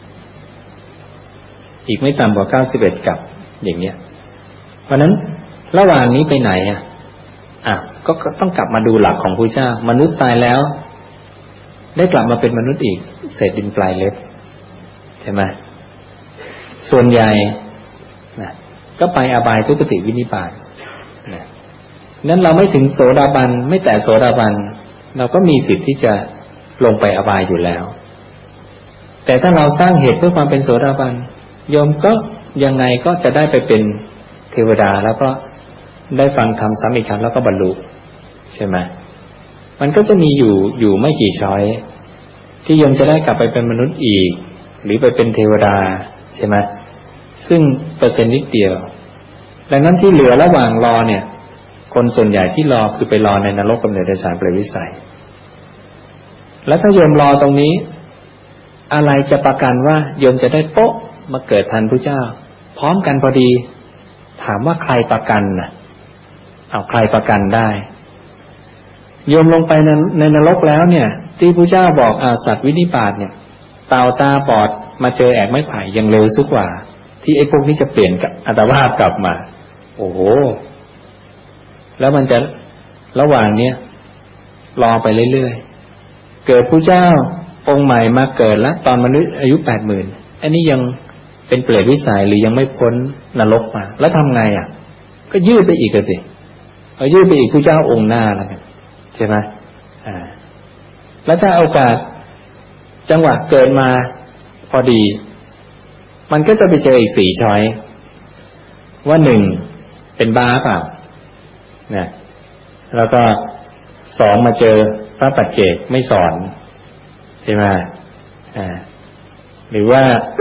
อีกไม่ต่ำกว่าเก้าสิบเอ็ดกับอย่างเนี้ยเพราะนั้นระหว่างนี้ไปไหนอ่ะอ่ะก็ต้องกลับมาดูหลักของพระเจ้ามนุษย์ตายแล้วได้กลับมาเป็นมนุษย์อีกเศษดินปลายเล็บใช่ไหมส่วนใหญ่นะก็ไปอบายทุกขติวินิพพานนะนั้นเราไม่ถึงโสดาบันไม่แต่โสดาบันเราก็มีสิทธิ์ที่จะลงไปอบายอยู่แล้วแต่ถ้าเราสร้างเหตุเพื่อความเป็นโสดาบันโยมก็ยังไงก็จะได้ไปเป็นเทวดาแล้วก็ได้ฟังธรรมซ้ำอีกครั้งแล้วก็บรรลุใช่ไหมมันก็จะมีอยู่อยู่ไม่กี่ช้อยที่โยมจะได้กลับไปเป็นมนุษย์อีกหรือไปเป็นเทวดาใช่ไหมซึ่งเปอร์เซ็นต์นิดเดียวดังนั้นที่เหลือระหว่างรอเนี่ยคนส่วนใหญ่ที่รอคือไปรอในนรกกำเนิดเดรัจฉานเปรตวิสัยแล้วถ้าโยมรอตรงนี้อะไรจะประกันว่าโยมจะได้โป๊ะมาเกิดทันพระเจ้าพร้อมกันพอดีถามว่าใครประกันน่ะเอาใครประกันได้โยมลงไปในในนรกแล้วเนี่ยที่พระเจ้าบอกอาสัตว์วินิบาตเนี่ยเต่าตาบอดมาเจอแอกไม้ไผ่ยังเร็วสุดกว่าที่ไอ้พวกนี้จะเปลี่ยนอัตภาพกลับมาโอ้โหแล้วมันจะระหว่างเนี้ยรอไปเรื่อยๆเกิดพระเจ้าองค์ใหม่มาเกิดแล้วตอนมนุษย์อายุแปดหมื่นอันนี้ยังเป็นเปรตวิสัยหรือยังไม่พ้นนรกมาแล้วทำไงอ่ะก็ยืดไปอีกสิเอายืดไปอีกผู้เจ้าองค์หน้าแล้วกันใช่ไหมอ่าแล้วถ้าโอกาสจังหวะเกิดมาพอดีมันก็จะไปเจออีกสี่ช้อยว่าหนึ่งเป็นบ้าเปล่าเนี่ยแล้วก็สองมาเจอพระปัจเจกไม่สอนใช่ไหมอ่าหรือว่า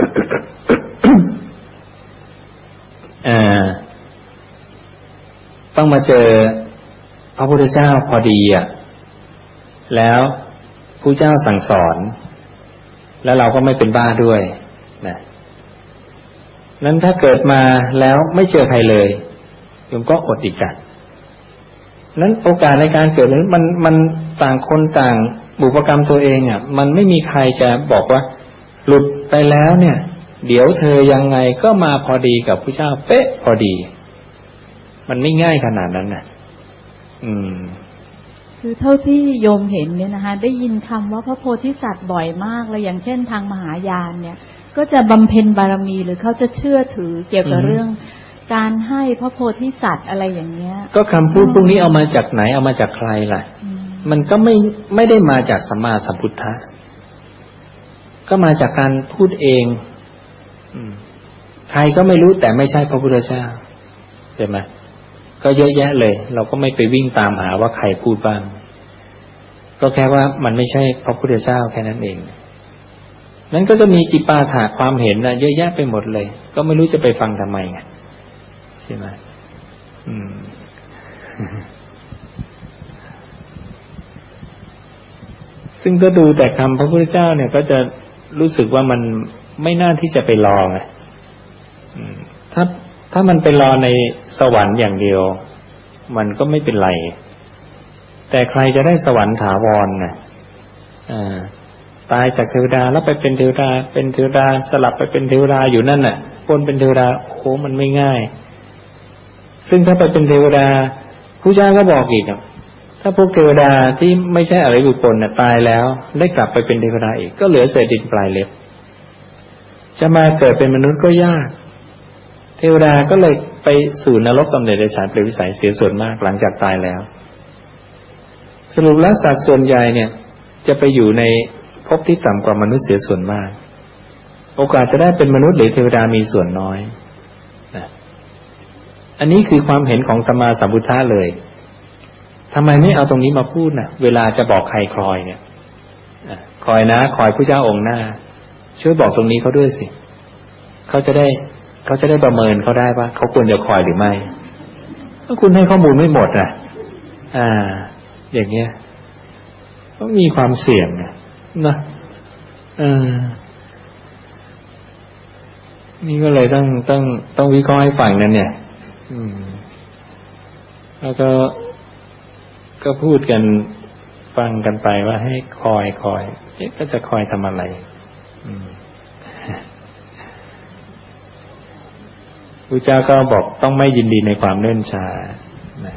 อ่าต้องมาเจอพระพุทธเจ้าพอดีอ่ะแล้วผู้เจ้าสั่งสอนแล้วเราก็ไม่เป็นบ้าด้วยนะนั้นถ้าเกิดมาแล้วไม่เจอใครเลยโยมก็อดอีกกันนั้นโอกาสในการเกิดนั้นมันมันต่างคนต่างบุพกรรมตัวเองอ่ะมันไม่มีใครจะบอกว่าหลุดไปแล้วเนี่ยเดี๋ยวเธอยังไงก็มาพอดีกับพระเจ้าเป๊ะพอดีมันไม่ง่ายขนาดนั้นน่ะอืมคือเท่าที่โยมเห็นเนี่ยนะคะได้ยินคำว่าพระโพธิสัตว์บ่อยมากเลยอย่างเช่นทางมหายานเนี่ยก็จะบำเพ็ญบารมีหรือเขาจะเชื่อถือเกี่ยวกับเรื่องการให้พระโพธิสัตว์อะไรอย่างเงี้ยก็คำพูดพวกนี้เอามาจากไหนเอามาจากใครล่ะมันก็ไม่ไม่ได้มาจากสัมมาสัมพุทธะก็มาจากการพูดเองใครก็ไม่รู้แต่ไม่ใช่พระพุทธเจ้าใช่ไหมก็เยอะแยะเลยเราก็ไม่ไปวิ่งตามหาว่าใครพูดบ้างก็แค่ว่ามันไม่ใช่พระพุทธเจ้าแค่นั้นเองนั้นก็จะมีจิปาถะความเห็นนะเยอะแยะไปหมดเลยก็ไม่รู้จะไปฟังทำไมไงใช่ไหมอืม ซึ่งก็ดูแต่คำพระพุทธเจ้าเนี่ยก็จะรู้สึกว่ามันไม่น่าที่จะไปรอไงถ้าถ้ามันไปรอในสวรรค์อย่างเดียวมันก็ไม่เป็นไรแต่ใครจะได้สวรรค์ถาวรน่ะอ่าตายจากเทวดาแล้วไปเป็นเทวดาเป็นเทวดาสลับไปเป็นเทวดาอยู่นั่นน่ะวนเป็นเทวดาโอ้มันไม่ง่ายซึ่งถ้าไปเป็นเทวดาพระเจ้าก็บอกอีกถ้าพวกเทวดาที่ไม่ใช่อริยบุคคลน่ะตายแล้วได้กลับไปเป็นเทวดาอีกก็เหลือเศษดินปลายเล็บจะมาเกิดเป็นมนุษย์ก็ยากเทวดาก็เลยไปสู่นรกกำเนิดเดรัจฉานเปรตวิสัยเสียส่วนมากหลังจากตายแล้วสรุปแล้วสัตว์ส่วนใหญ่เนี่ยจะไปอยู่ในภพที่ต่ำกว่ามนุษย์เสียส่วนมากโอกาสจะได้เป็นมนุษย์หรือเทวดามีส่วนน้อยนะอันนี้คือความเห็นของสัมมาสัมพุทธะเลยทำไมไม่เอาตรงนี้มาพูดน่ะเวลาจะบอกใครคอยเนี่ยคอยนะคอยพระเจ้าองค์หน้าช่วยบอกตรงนี้เขาด้วยสิเขาจะได้เขาจะได้ประเมินเขาได้ว่าเขาควรจะคอยหรือไม่ถ้าคุณให้ข้อมูลไม่หมดอ่ะอ่าอย่างเงี้ยก็มีความเสี่ยงนะนะเออนี่ก็เลยต้องต้องต้องวิเคราะห์ให้ฟังนั่นเนี่ยอืมแล้วก็ก็พูดกันฟังกันไปว่าให้คอยคอยเอ๊ะก็จะคอยทำอะไรอืมพระเจ้าก็บอกต้องไม่ยินดีในความเนิ่นช้านะ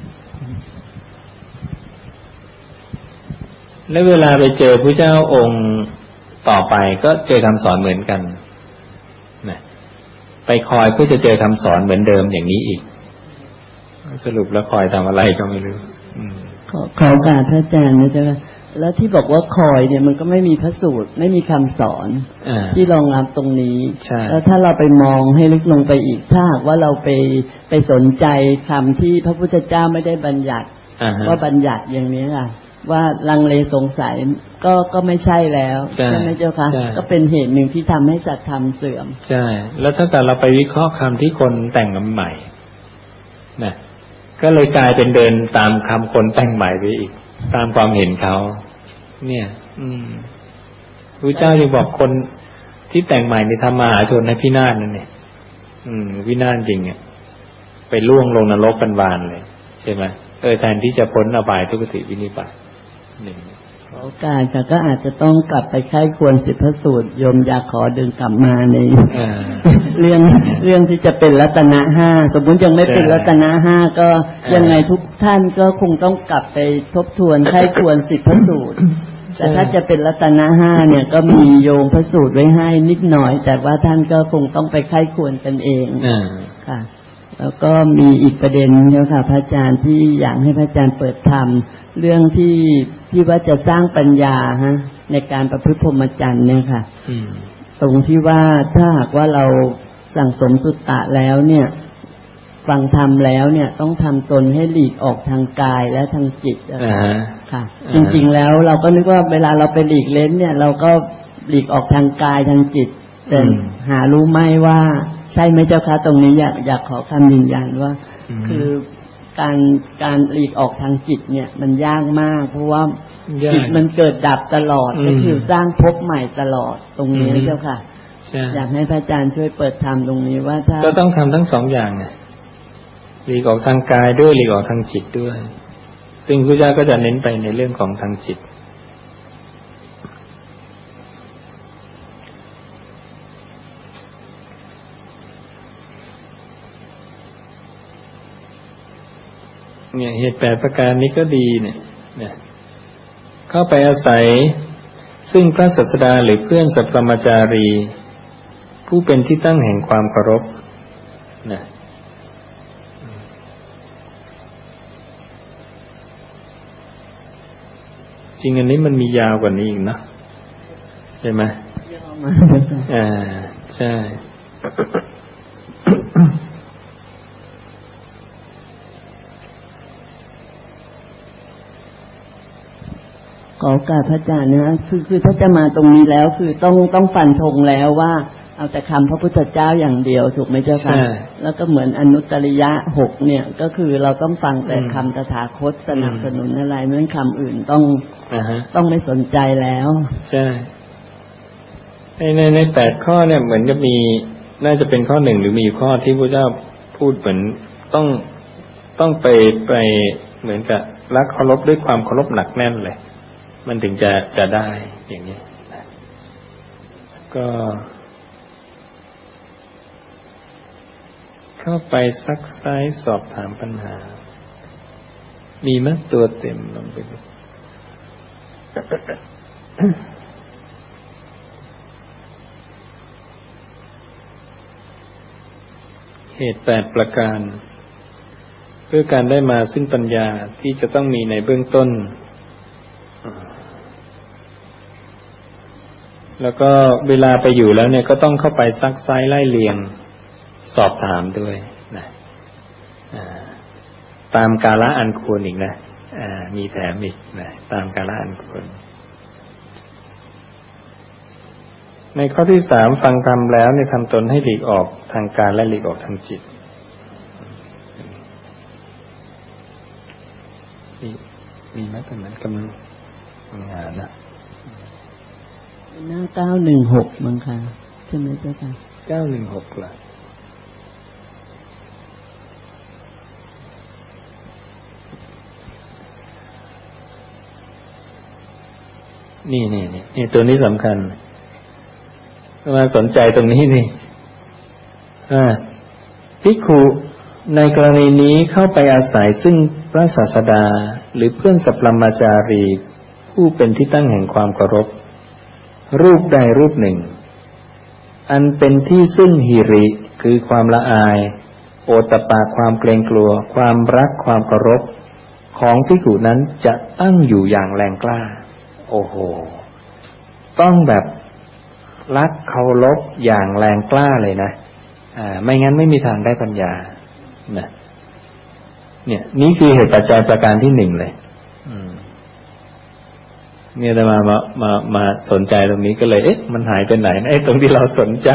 และเวลาไปเจอพระเจ้าองค์ต่อไปก็เจอคำสอนเหมือนกันนะไปคอยเพื่อจะเจอคำสอนเหมือนเดิมอย่างนี้อีกสรุปแล้วคอยทำอะไรก็ไม่รู้ขอขอโอกาสพระอาจารย์นะจ๊ะแล้วที่บอกว่าคอยเนี่ยมันก็ไม่มีพระสูตรไม่มีคำสอนที่รองรับตรงนี้แล้วถ้าเราไปมองให้ลึกลงไปอีกถ้าหากว่าเราไปไปสนใจคำที่พระพุทธเจ้าไม่ได้บัญญัติว่าบัญญัติอย่างนี้ล่ะว่าลังเลสงสัยก็ก็ไม่ใช่แล้วใช่ไหมเจ้าคะก็เป็นเหตุหนึ่งที่ทำให้สัตธรรมเสื่อมใช่แล้วถ้าแต่เราไปวิเคราะห์คำที่คนแต่งมาใหม่นะก็เลยกลายเป็นเดินตามคำคนแต่งใหม่ไปอีกตามความเห็นเขาเนี่ย อืมพระเจ้ายังบอกคนที่แต่งใหม่ในธรรมมหาชนในพินาศนั่นเนี่ยอืมวินาศจริงเนี่ยไปล่วงลงนรกกันวานเลยใช่ไหมเออแทนที่จะพ้นอบายทุกขติวินิบาตหนึ่งโอกาสค่ะก็อาจจะต้องกลับไปไข้ควรสิทธิสูตรโยมอยากขอดึงกลับมาในเรื่องเรื่องที่จะเป็นรัตนะห้าสมมุติยังไม่เป็นรัตนะห้าก็ยังไงทุกท่านก็คงต้องกลับไปทบทวนไข้ควรสิทธิสูตรแต่ถ้าจะเป็นรัตนะห้าเนี่ยก็มีโยงพระสูตรไว้ให้นิดหน่อยแต่ว่าท่านก็คงต้องไปไข้ควรกันเองค่ะแล้วก็มีอีกประเด็นเนาะค่ะพระอาจารย์ที่อยากให้พระอาจารย์เปิดธรรมเรื่องที่ที่ว่าจะสร้างปัญญาฮะในการประพฤติพรหมจรรย์เนี่ยค่ะตรงที่ว่าถ้าหากว่าเราสั่งสมสุตตะแล้วเนี่ยฟังธรรมแล้วเนี่ยต้องทำตนให้หลีกออกทางกายและทางจิตค่ะจริงๆแล้วเราก็นึกว่าเวลาเราไปหลีกเล้นเนี่ยเราก็หลีกออกทางกายทางจิตแต่หารู้ไหมว่าใช่ไหมเจ้าคะตรงนี้อยากอยากขอคำยืนยันว่าคือการการหลีกออกทางจิตเนี่ยมันยากมากเพราะว่าจิตมันเกิดดับตลอดก็คือสร้างภพใหม่ตลอดตรงนี้เจ้าค่ะอยากให้พระอาจารย์ช่วยเปิดธรรมตรงนี้ว่าถ้าก็ต้องทำทั้งสองอย่างไงหลีกออกทางกายด้วยหลีกออกทางจิตด้วยซึ่งพระเจ้าก็จะเน้นไปในเรื่องของทางจิตเนี่ยเหตุแปดประการนี้ก็ดีเนี่ยเนี่ยเข้าไปอาศัยซึ่งพระศาสดาหรือเพื่อนสัพพมจารีผู้เป็นที่ตั้งแห่งความเคารพนะจริงอันนี้มันมียาวกว่านี้อีกนะใช่ไหมยาวมากอ่าใช่ขอโอกาสพระอาจารย์นะคือคือถ้าจะมาตรงนี้แล้วคือต้องต้องฟันธงแล้วว่าเอาแต่คำพระพุทธเจ้าอย่างเดียวถูกไหมเจ้าค่ะแล้วก็เหมือนอนุตตริยะหกเนี่ยก็คือเราต้องฟังแต่คำตถาคตสนับสนุนอะไรไม่ต้องคำอื่นต้องต้องไม่สนใจแล้วใช่ในในในแปดข้อเนี่ยเหมือนจะมีน่าจะเป็นข้อหนึ่งหรือมีข้อที่พระเจ้าพูดเหมือนต้องต้องไปไปเหมือนกับรักเคารพด้วยความเคารพหนักแน่นเลยมันถึงจะจะได้อย่างนี้ก็เข้าไปซักไซสอบถามปัญหามีมั้ยตัวเต็มลองไปดูเหตุแปดประการเพื่อการได้มาซึ่งปัญญาที่จะต้องมีในเบื้องต้นแล้วก็เวลาไปอยู่แล้วเนี่ยก็ต้องเข้าไปซักไซไล่เลียงสอบถามด้วยนะตามกาลอันควรอีกนะมีแถมอีกนะตามกาลอันควรในข้อที่สามฟังธรรมแล้วเนี่ยทำตนให้หลีกออกทางกายและหลีกออกทางจิตมีมีไหมตรงนั้นกำลังงานนะหน้าเก้าหนึ่งหกมั้งค่ะใช่ไหมเจ้าค่ะเก้าหนึ่งหกล่ะนี่นี่นี่นี่ตัวนี้สำคัญมาสนใจตรงนี้นี่อ่าภิกขุในกรณีนี้เข้าไปอาศัยซึ่งพระศาสดาหรือเพื่อนสัพพมจารีผู้เป็นที่ตั้งแห่งความเคารพรูปใดรูปหนึ่งอันเป็นที่ซึ่งหิริคือความละอายโอตตัปปะความเกรงกลัวความรักความเคารพของภิกขุนั้นจะตั้งอยู่อย่างแรงกล้าโอ้โหต้องแบบรักเคารพอย่างแรงกล้าเลยนะอ่าไม่งั้นไม่มีทางได้ปัญญานะเนี่ยนี่คือเหตุปัจจัยประการที่หนึ่งเลยอืมเนี่ยแต่มามามามาสนใจตรงนี้ก็เลยเอ๊ะมันหายไปไหนไอ้ตรงที่เราสนใจ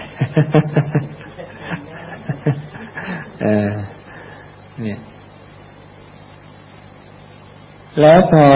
เออเนี่ยแล้วพอ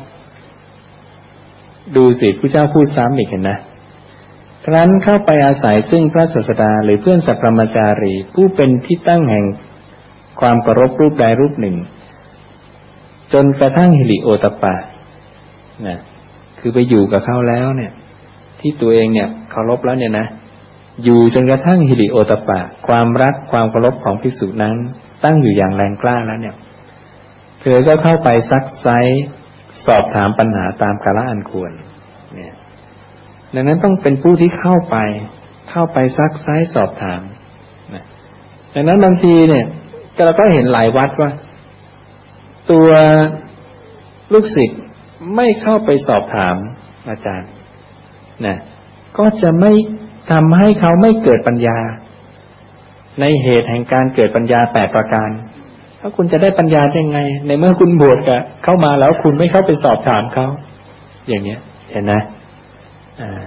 ดูสิพระเจ้าพูดซ้ำอีกเห็นนะครั้นเข้าไปอาศัยซึ่งพระศาสดาหรือเพื่อนสัพพมจารีผู้เป็นที่ตั้งแห่งความเคารพรูปใดรูปหนึ่งจนกระทั่งหิริโอตตัปปะนะคือไปอยู่กับเขาแล้วเนี่ยที่ตัวเองเนี่ยเคารพแล้วเนี่ยนะอยู่จนกระทั่งหิริโอตตัปปะความรักความเคารพของภิกษุนั้นตั้งอยู่อย่างแรงกล้าแล้วเนี่ยเธอก็เข้าไปซักไซสอบถามปัญหาตามกาลอันควรเนี่ยดังนั้นต้องเป็นผู้ที่เข้าไปเข้าไปซักไซ้สอบถามนะดังนั้นบางทีเนี่ยเราก็เห็นหลายวัดว่าตัวลูกศิษย์ไม่เข้าไปสอบถามอาจารย์นะก็จะไม่ทำให้เขาไม่เกิดปัญญาในเหตุแห่งการเกิดปัญญาแปดประการถ้าคุณจะได้ปัญญาได้ไงในเมื่อคุณบวชกับเข้ามาแล้วคุณไม่เข้าไปสอบถามเขาอย่างเนี้ยเห็นไหมอ่า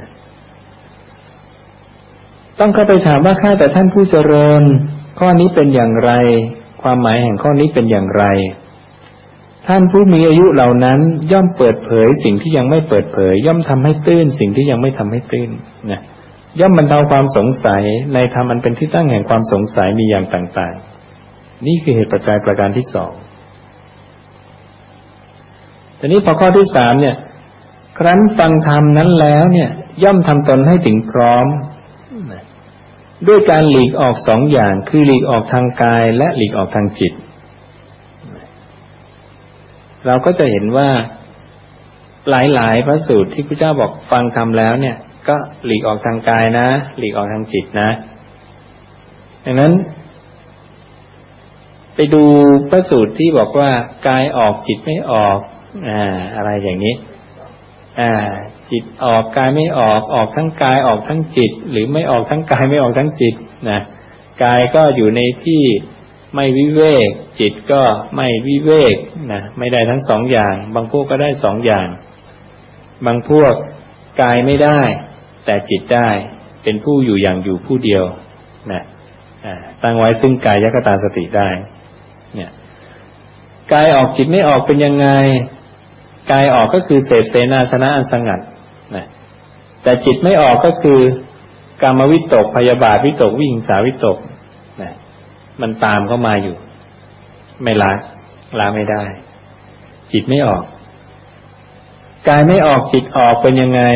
ต้องเข้าไปถามว่าข้าแต่ท่านผู้เจริญข้อนี้เป็นอย่างไรความหมายแห่งข้อนี้เป็นอย่างไรท่านผู้มีอายุเหล่านั้นย่อมเปิดเผยสิ่งที่ยังไม่เปิดเผยย่อมทำให้ตื้นสิ่งที่ยังไม่ทำให้ตื้นนะย่อมบรรเทาความสงสัยในธรรมอันเป็นที่ตั้งแห่งความสงสัยมีอย่างต่างๆนี่คือเหตุปัจจัยประการที่สองทีนี้พอข้อที่สามเนี่ยครั้นฟังธรรมนั้นแล้วเนี่ยย่อมทำตนให้ถึงพร้อมด้วยการหลีกออกสองอย่างคือหลีกออกทางกายและหลีกออกทางจิตเราก็จะเห็นว่าหลายๆพระสูตรที่พระเจ้าบอกฟังธรรมแล้วเนี่ยก็หลีกออกทางกายนะหลีกออกทางจิตนะดังนั้นไปดูพระสูตรที่บอกว่ากายออกจิตไม่ออกอ่าอะไรอย่างนี้อ่าจิตออกกายไม่ออกออกทั้งกายออกทั้งจิตหรือไม่ออกทั้งกายไม่ออกทั้งจิตนะกายก็อยู่ในที่ไม่วิเวกจิตก็ไม่วิเวกนะไม่ได้ทั้งสองอย่างบางพวกก็ได้สองอย่างบางพวกกายไม่ได้แต่จิตได้เป็นผู้อยู่อย่างอยู่ผู้เดียวนะอ่าตั้งไว้ซึ่งกายคตาสติได้เนี่ยกายออกจิตไม่ออกเป็นยังไงกายออกก็คือเสพเสนาสนะอันสงัดนะแต่จิตไม่ออกก็คือกามวิตกพยาบาทวิตกวิหิงสาวิตกนะมันตามเข้ามาอยู่ไม่ละละไม่ได้จิตไม่ออกกายไม่ออกจิตออกเป็นยังไง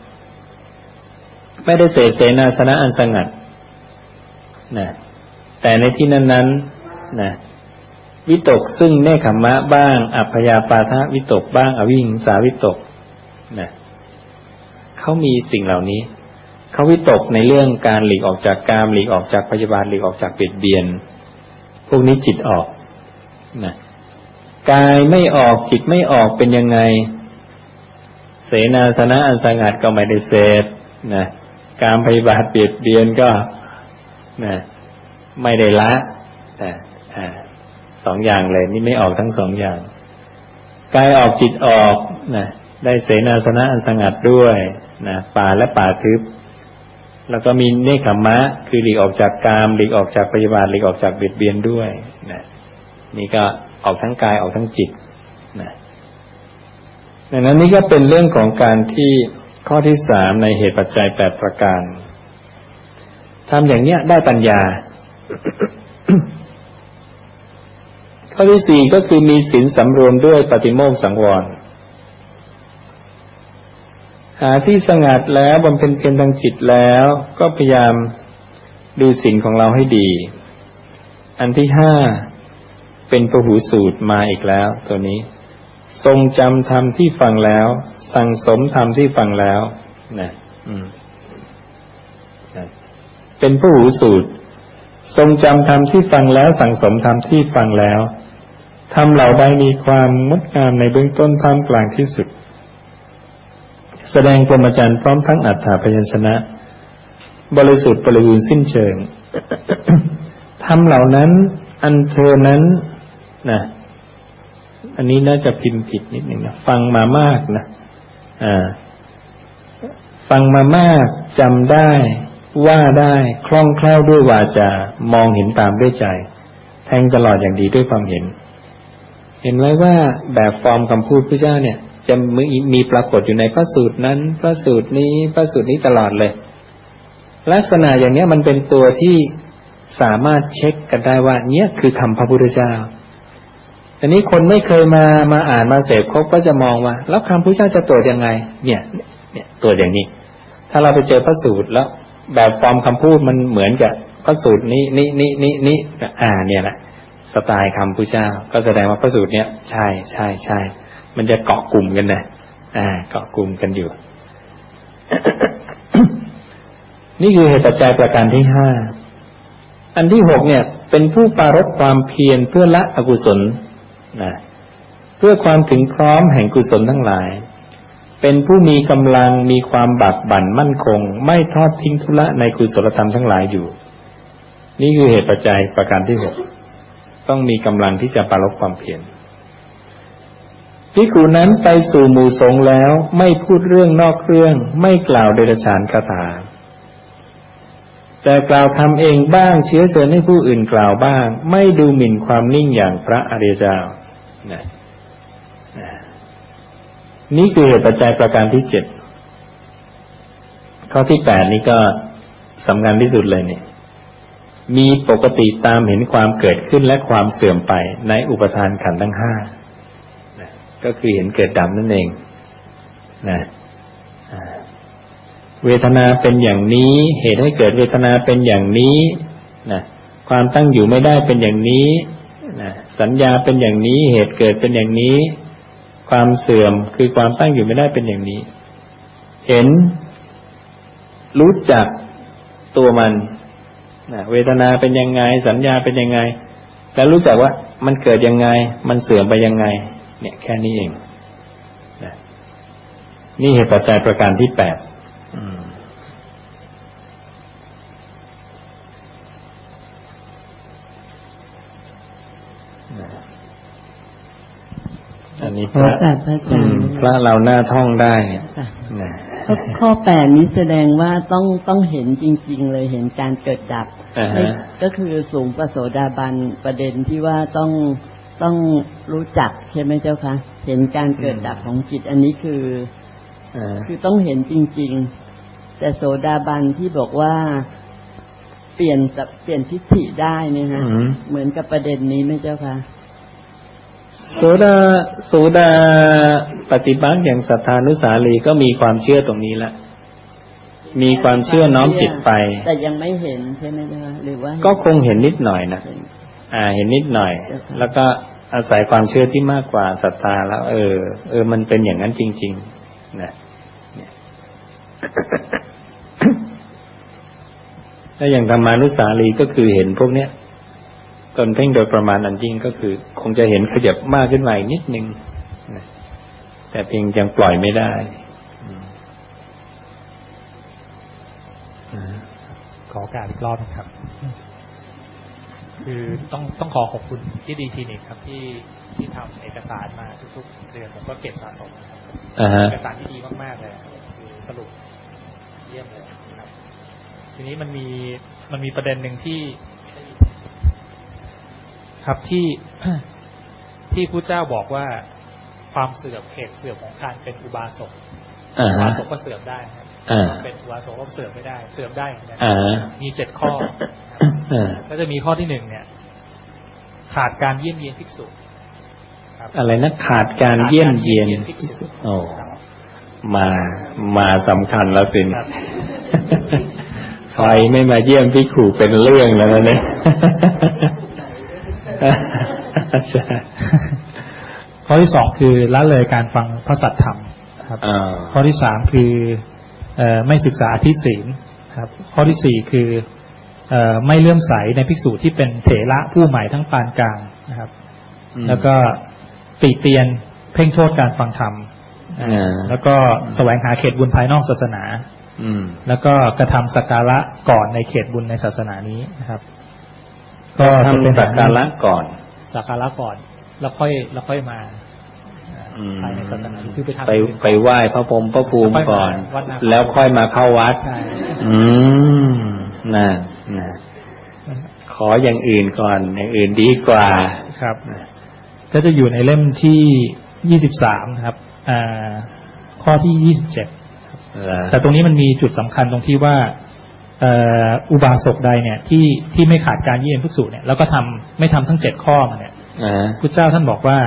ไม่ได้เสพเสนาสนะอันสงัดนะแต่ในที่นั้นๆนะวิตกซึ่งเนคขมมะบ้างอัพพยาปาทวิตกบ้างอวิหิงสาวิตกนะเขามีสิ่งเหล่านี้เขาวิตกในเรื่องการหลีกออกจากกามหลีกออกจากพยาบาทหลีกออกจากเบียดเบียนพวกนี้จิตออกนะกายไม่ออกจิตไม่ออกเป็นยังไงเสนาสนะอันสงัดก็ไม่ได้เสพนะกามพยาบาทเบียดเบียนก็นะไม่ได้ละแต่อ่าสองอย่างเลยนี่ไม่ออกทั้งสองอย่างกายออกจิตออกนะได้เสนาสนะอันสงัดด้วยนะป่าและป่าทึบแล้วก็มีเนคขมมะคือหลีกออกจากกามหลีกออกจากพยาบาทหลีกออกจากเบียดเบียนด้วยนะนี่ก็ออกทั้งกายออกทั้งจิตนะดังนั้นนี่ก็เป็นเรื่องของการที่ข้อที่สามในเหตุปัจจัยแปดประการทำอย่างเนี้ยได้ปัญญา ข้อที่สี่ก็คือมีศีลสำรวมด้วยปฏิโมกข์สังวรหาที่สงัดแล้วบำเพ็ญเพียรทางจิตแล้วก็พยายามดูศีลของเราให้ดีอันที่ห้าเป็นพหูสูตรมาอีกแล้วตัวนี้ทรงจำธรรมที่ฟังแล้วสั่งสมธรรมที่ฟังแล้วนะอืมเป็นพหูสูตรทรงจำธรรมที่ฟังแล้วสั่งสมธรรมที่ฟังแล้วธรรมเหล่าใดมีความงดงามในเบื้องต้นท่ามกลางที่สุดแสดงพรหมจรรย์พร้อมทั้งอัฏฐพยัญชนะบริสุทธิ์บริบูรณ์สิ้นเชิง ธรรมเหล่านั้นอันเธอนั้นนะอันนี้น่าจะพิมพ์ผิดนิดหนึ่งนะฟังมามากนะอ่าฟังมามากจำได้ว่าได้คล่องแคล่วด้วยวาจามองเห็นตามด้วยใจแทงตลอดอย่างดีด้วยความเห็นเห็นไว้ว่าแบบฟอร์มคำพูดพระเจ้าเนี่ยจะมีมีปรากฏอยู่ในพระสูตรนั้นพระสูตรนี้พระสูตรนี้ตลอดเลยลักษณะอย่างนี้มันเป็นตัวที่สามารถเช็คกันได้ว่าเนี่ยคือคำพระพุทธเจ้าอันนี้คนไม่เคยมามาอ่านมาเสพเขาก็จะมองว่าแล้วคำพระเจ้าจะตรวจยังไงเนี่ยเนี่ยตรวจอย่างนี้ถ้าเราไปเจอพระสูตรแล้วแบบฟอร์มคำพูดมันเหมือนกับพระสูตรนี้นี้นี้นี้นี้อ่าเนี่ยแหละสไตล์คำพระเจ้าก็แสดงว่าพระสูตรเนี้ยใช่ใช่ใช่มันจะเกาะกลุ่มกันนะอ่าเกาะกลุ่มกันอยู่ นี่คือเหตุปัจจัยประการที่ห้าอันที่หกเนี่ยเป็นผู้ปรารภความเพียรเพื่อละอกุศลนะเพื่อความถึงพร้อมแห่งกุศลทั้งหลายเป็นผู้มีกำลังมีความบากบั่นมั่นคงไม่ทอดทิ้งธุระในกุศลธรรมทั้งหลายอยู่นี่คือเหตุปัจจัยประการที่หกต้องมีกำลังที่จะปรารภความเพียรภิกษุนั้นไปสู่หมู่สงฆ์แล้วไม่พูดเรื่องนอกเรื่องไม่กล่าวเดรัจฉานคาถาแต่กล่าวทำเองบ้างเชื้อเชิญให้ผู้อื่นกล่าวบ้างไม่ดูหมิ่นความนิ่งอย่างพระอริยเจ้านะนี่คือเหตุปัจจัยประการที่เจ็ดข้อที่แปดนี้ก็สำคัญที่สุดเลยเนี่ยมีปกติตามเห็นความเกิดขึ้นและความเสื่อมไปในอุปทานขันธ์ทั้งห้าก็คือเห็นเกิดดับนั่นเองนะเวทนาเป็นอย่างนี้เหตุให้เกิดเวทนาเป็นอย่างนี้นะความตั้งอยู่ไม่ได้เป็นอย่างนี้นะสัญญาเป็นอย่างนี้เหตุเกิดเป็นอย่างนี้ความเสื่อมคือความตั้งอยู่ไม่ได้เป็นอย่างนี้เห็นรู้จักตัวมันนะเวทนาเป็นยังไงสัญญาเป็นยังไงแล้วรู้จักว่ามันเกิดยังไงมันเสื่อมไปยังไงเนี่ยแค่นี้เองนะนี่เหตุปัจจัยประการที่แปดอันนี้พระพระเราหน้าท่องได้เนี่ยข้อแปดนี้แสดงว่าต้องต้องเห็นจริงๆเลยเห็นการเกิดดับก็คือสูงประโสดาบันประเด็นที่ว่าต้องต้องรู้จักใช่ไหมเจ้าคะเห็นการเกิดดับของจิตอันนี้คือคือต้องเห็นจริงๆแต่โสดาบันที่บอกว่าเปลี่ยนเปลี่ยนทิฏฐิได้เนี่ยฮะเหมือนกับประเด็นนี้ไหมเจ้าคะโสดาโสดาปฏิบัติอย่างศรัทธานุสาลีก็มีความเชื่อตรงนี้ละมีความเชื่อน้อมจิตไปแต่ยังไม่เห็นใช่ไหมเจ้าหรือว่าก็คงเห็นนิดหน่อยนะอ่าเห็นนิดหน่อยแล้วก็อาศัยความเชื่อที่มากกว่าศรัทธาแล้วเออเออมันเป็นอย่างนั้นจริงๆนะแล้วอย่างธรรมานุสาลีก็คือเห็นพวกเนี้ยตนเพ่งโดยประมาณอันยิ่งก็คือคงจะเห็นขยับมากขึ้นมาอีกนิดนึงนะแต่เพียงยังปล่อยไม่ได้ขอโอกาสอีกรอบนะครับคือต้องต้องขอขอบคุณที่ดีคลินิกครับที่ที่ทำเอกสารมาทุกๆเดือนผมก็เก็บสะสมนะครับเอกสารที่ดีมากๆเลยคือสรุปเยี่ยมเลยครับทีนี้มันมีมันมีประเด็นหนึ่งที่ครับที่ที่พระเจ้าบอกว่าความเสื่อมเหตุเสื่อมของการเป็นอุบาสกอุบาสกก็เสื่อมได้ครับเป็นอุบาสกก็เสื่อมไม่ได้เสื่อมได้อย่างนี้มีเจ็ดข้อก็จะมีข้อที่หนึ่งเนี่ยขาดการเยี่ยมเยียนภิกษุอะไรนะขาดการเยี่ยมเยียนภิกษุโอ้มามาสำคัญแล้วเป็นใครไม่มาเยี่ยมภิกษุเป็นเรื่องแล้วนะเนี่ยข้อที่สองคือละเลยการฟังพระสัทธรรมครับข้อที่สามคือไม่ศึกษาอธิศีลครับข้อที่สี่คือไม่เลื่อมใสในภิกษุที่เป็นเถระผู้ใหม่ทั้งปานกลางนะครับแล้วก็ติเตียนเพ่งโทษการฟังธรรมแล้วก็แสวงหาเขตบุญภายนอกศาสนาแล้วก็กระทำสักการะก่อนในเขตบุญในศาสนานี้นะครับก็ทำสักการะก่อนสักการะก่อนแล้วค่อยแล้วค่อยมาภายในศาสนาคือไปทำไปไปไหว้พระพรหมพระภูมิก่อนแล้วค่อยมาเข้าวัดอืมน่ะน่ะขออย่างอื่นก่อนอย่างอื่นดีกว่าครับก็จะอยู่ในเล่มที่ยี่สิบสามครับอ่าข้อที่ยี่สิบเจ็ดแต่ตรงนี้มันมีจุดสำคัญตรงที่ว่าอุบาสกใดเนี่ยที่ที่ไม่ขาดการเยี่ยมภิกษุเนี่ยแล้วก็ทำไม่ทำทั้งเจ็ดข้อมาเนี่ยพุทธเจ้าท่านบอกว่า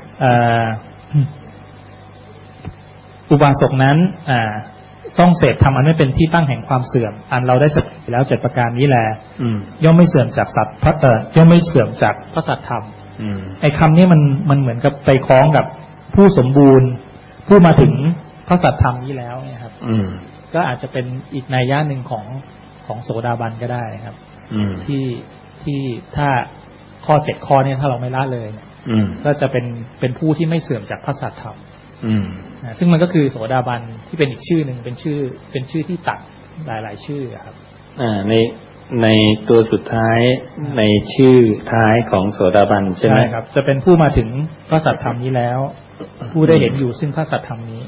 อุบาสกนั้นซ่องเสพทำอันไม่เป็นที่ตั้งแห่งความเสื่อมอันเราได้แสดงแล้วเจ็ดประการนี้แหละย่อมไม่เสื่อมจากสัตว์พระเอ่อย่อมไม่เสื่อมจากพระสัทธรรมไอ้คำนี้มันมันเหมือนกับไปคล้องกับผู้สมบูรณ์ผู้มาถึงพระสัทธรรมนี้แล้วเนี่ยครับก็อาจจะเป็นอีกนัยยะหนึ่งของของโสดาบันก็ได้ครับที่ที่ถ้าข้อเจ็ดข้อเนี่ยถ้าเราไม่ละเลยเนี่ยก็จะเป็นเป็นผู้ที่ไม่เสื่อมจากพระสัทธรรมซึ่งมันก็คือโสดาบันที่เป็นอีกชื่อหนึ่งเป็นชื่อเป็นชื่อที่ตัดหลายๆชื่อครับในในตัวสุดท้ายในชื่อท้ายของโสดาบันใช่ไหมครับจะเป็นผู้มาถึงพระสัทธรรมนี้แล้วผู้ได้เห็นอยู่ซึ่งพระสัทธรรมนี้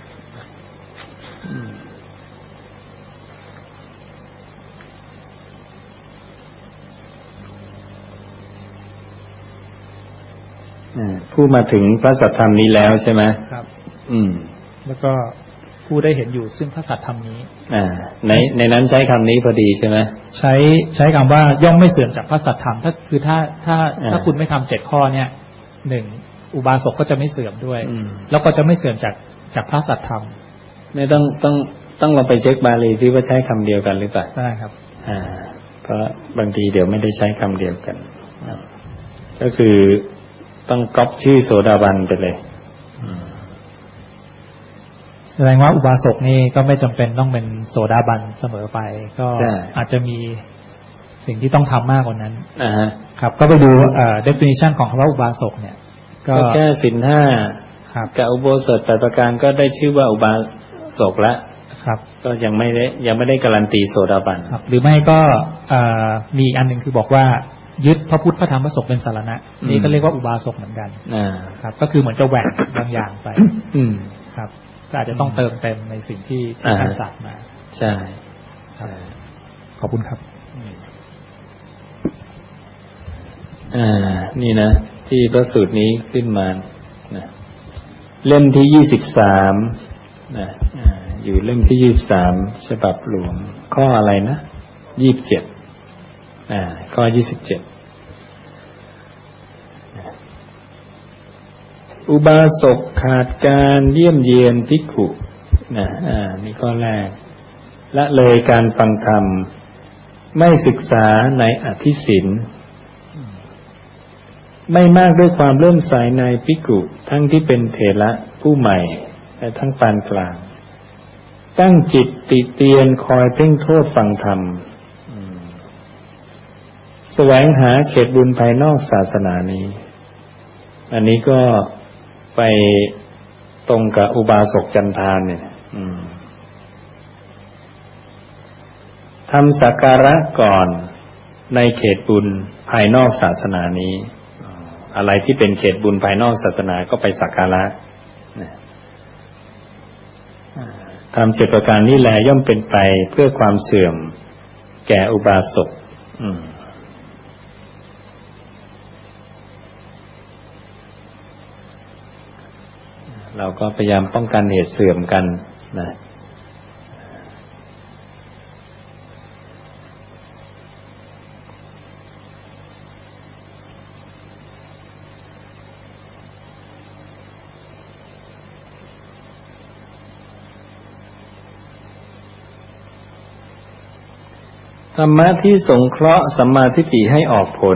ผู้มาถึงพระสัทธรรมนี้แล้วใช่ไหมครับอืมแล้วก็ผู้ได้เห็นอยู่ซึ่งพระสัทธรรมนี้อ่าในในนั้นใช้คำนี้พอดีใช่ไหมใช้ใช้คำว่าย่อมไม่เสื่อมจากพระสัทธรรมถ้าคือถ้าถ้าถ้าคุณไม่ทำเจ็ดข้อเนี่ยหนึ่งอุบาสกก็จะไม่เสื่อมด้วยแล้วก็จะไม่เสื่อมจากจากพระสัทธรรมไม่ต้องต้องต้องลองไปเช็คบาลีซิว่าใช้คำเดียวกันหรือเปล่าใช่ครับอ่าเพราะบางทีเดี๋ยวไม่ได้ใช้คำเดียวกันก็คือต้องก๊อปชื่อโสดาบันไปเลยแสดงว่าอุบาสกนี่ก็ไม่จำเป็นต้องเป็นโสดาบันเสมอไปก็อาจจะมีสิ่งที่ต้องทำมากกว่านั้นครับก็ไปดูเอ่อ definition ของคำว่าอุบาสกเนี่ยก็แค่ศีลห้ากับอุโบสถแปดประการก็ได้ชื่อว่าอุบาสกแล้วครับก็ยังไม่ได้ยังไม่ได้การันตีโสดาบันครับหรือไม่ก็เอ่อมีอันนึงคือบอกว่ายึดพระพุทธพระธรรมพระสงฆ์เป็นสารณะนี่ก็เรียกว่าอุบาสกเหมือนกันครับก็คือเหมือนจะแหวกบางอย่างไปครับก็อาจจะต้องเติมเต็มในสิ่งที่ที่ท่านตรัสมาใช่ขอบคุณครับอ่านี่นะที่พระสูตรนี้ขึ้นมานะเล่มที่ยี่สิบสามนะอยู่เล่มที่ยี่สิบสามฉบับหลวงข้ออะไรนะยี่สิบเจ็ดอ่าข้อยี่สิบเจ็ดอุบาสกขาดการเยี่ยมเยียนภิกขุนะอ่านี่ข้อแรกละเลยการฟังธรรมไม่ศึกษาในอธิศีลไม่มากด้วยความเริ่มใสในภิกขุทั้งที่เป็นเถระผู้ใหม่และทั้งปานกลางตั้งจิตติเตียนคอยเพ่งโทษฟังธรรมแสวงหาเขตบุญภายนอกศาสนานี้อันนี้ก็ไปตรงกับอุบาสกจันทานเนี่ยทำสักการะก่อนในเขตบุญภายนอกศาสนานี้อะไรที่เป็นเขตบุญภายนอกศาสนาก็ไปสักการะทำเจ็ดประการนี้แลย่อมเป็นไปเพื่อความเสื่อมแก่อุบาสกเราก็พยายามป้องกันเหตุเสื่อมกันนะธรรมะที่สงเคราะห์สัมมาทิฏฐิให้ออกผล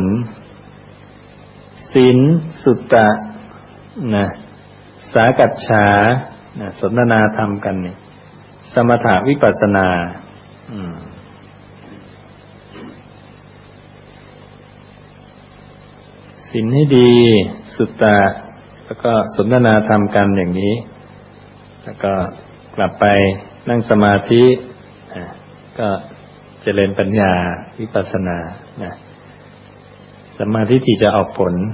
ศีลสุตตะนะสากัจฉานะสนทนาธรรมกันนี่สมถะวิปัสสนาศีลให้ดีสุตตะแล้วก็สนทนาธรรมกันอย่างนี้แล้วก็กลับไปนั่งสมาธิก็เจริญปัญญาวิปัสสนานะสัมมาทิฏฐิจะออกผล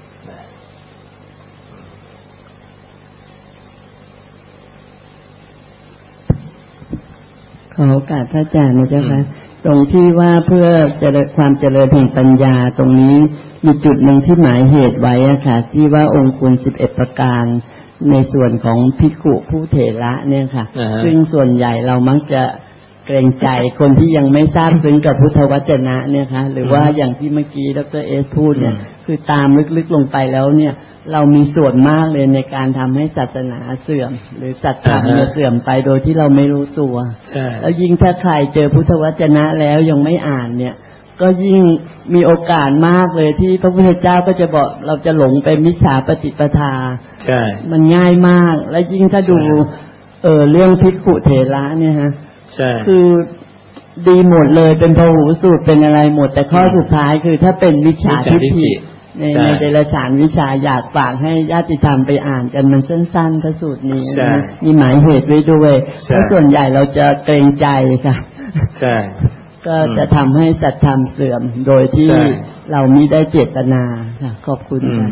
ขอโอกาสพระอาจารย์นะเจ้าค่ะตรงที่ว่าเพื่อเจริญความเจริญแห่งปัญญาตรงนี้มีจุดหนึ่งที่หมายเหตุไว้อะค่ะที่ว่าองค์คุณสิบเอ็ดประการในส่วนของภิกขุผู้เถระเนี่ยค่ะ uh-huh. ซึ่งส่วนใหญ่เรามักจะเกรงใจคนที่ยังไม่ทราบซึ้งกับพุทธวจนะเนี่ยค่ะหรือว่าอย่างที่เมื่อกี้ดร.เอสพูดเนี่ยคือตามลึกๆลงไปแล้วเนี่ยเรามีส่วนมากเลยในการทำให้ศาสนาเสื่อมหรือศรัทธาเสื่อมไปโดยที่เราไม่รู้ตัวแล้วยิ่งถ้าใครเจอพุทธวจนะแล้วยังไม่อ่านเนี่ยก็ยิ่งมีโอกาสมากเลยที่พระพุทธเจ้าก็จะบอกเราจะหลงไปมิจฉาปฏิปทาใช่มันง่ายมากและยิ่งถ้าดูเออเรื่องภิกขุเถระเนี่ยฮะใช่คือดีหมดเลยเป็นพหูสูตรเป็นอะไรหมดแต่ข้อสุดท้ายคือถ้าเป็นมิจฉาทิฏฐิในในเดรัจฉานวิชาอยากฝากให้ญาติธรรมไปอ่านกันมันสั้นๆพระสูตรนี้มีหมายเหตุไว้ด้วยเพราะส่วนใหญ่เราจะเกรงใจค่ะใช่ก็จะทำให้สัตธรรมเสื่อมโดยที่เราไม่ได้เจตนาค่ะขอบคุณค่ะ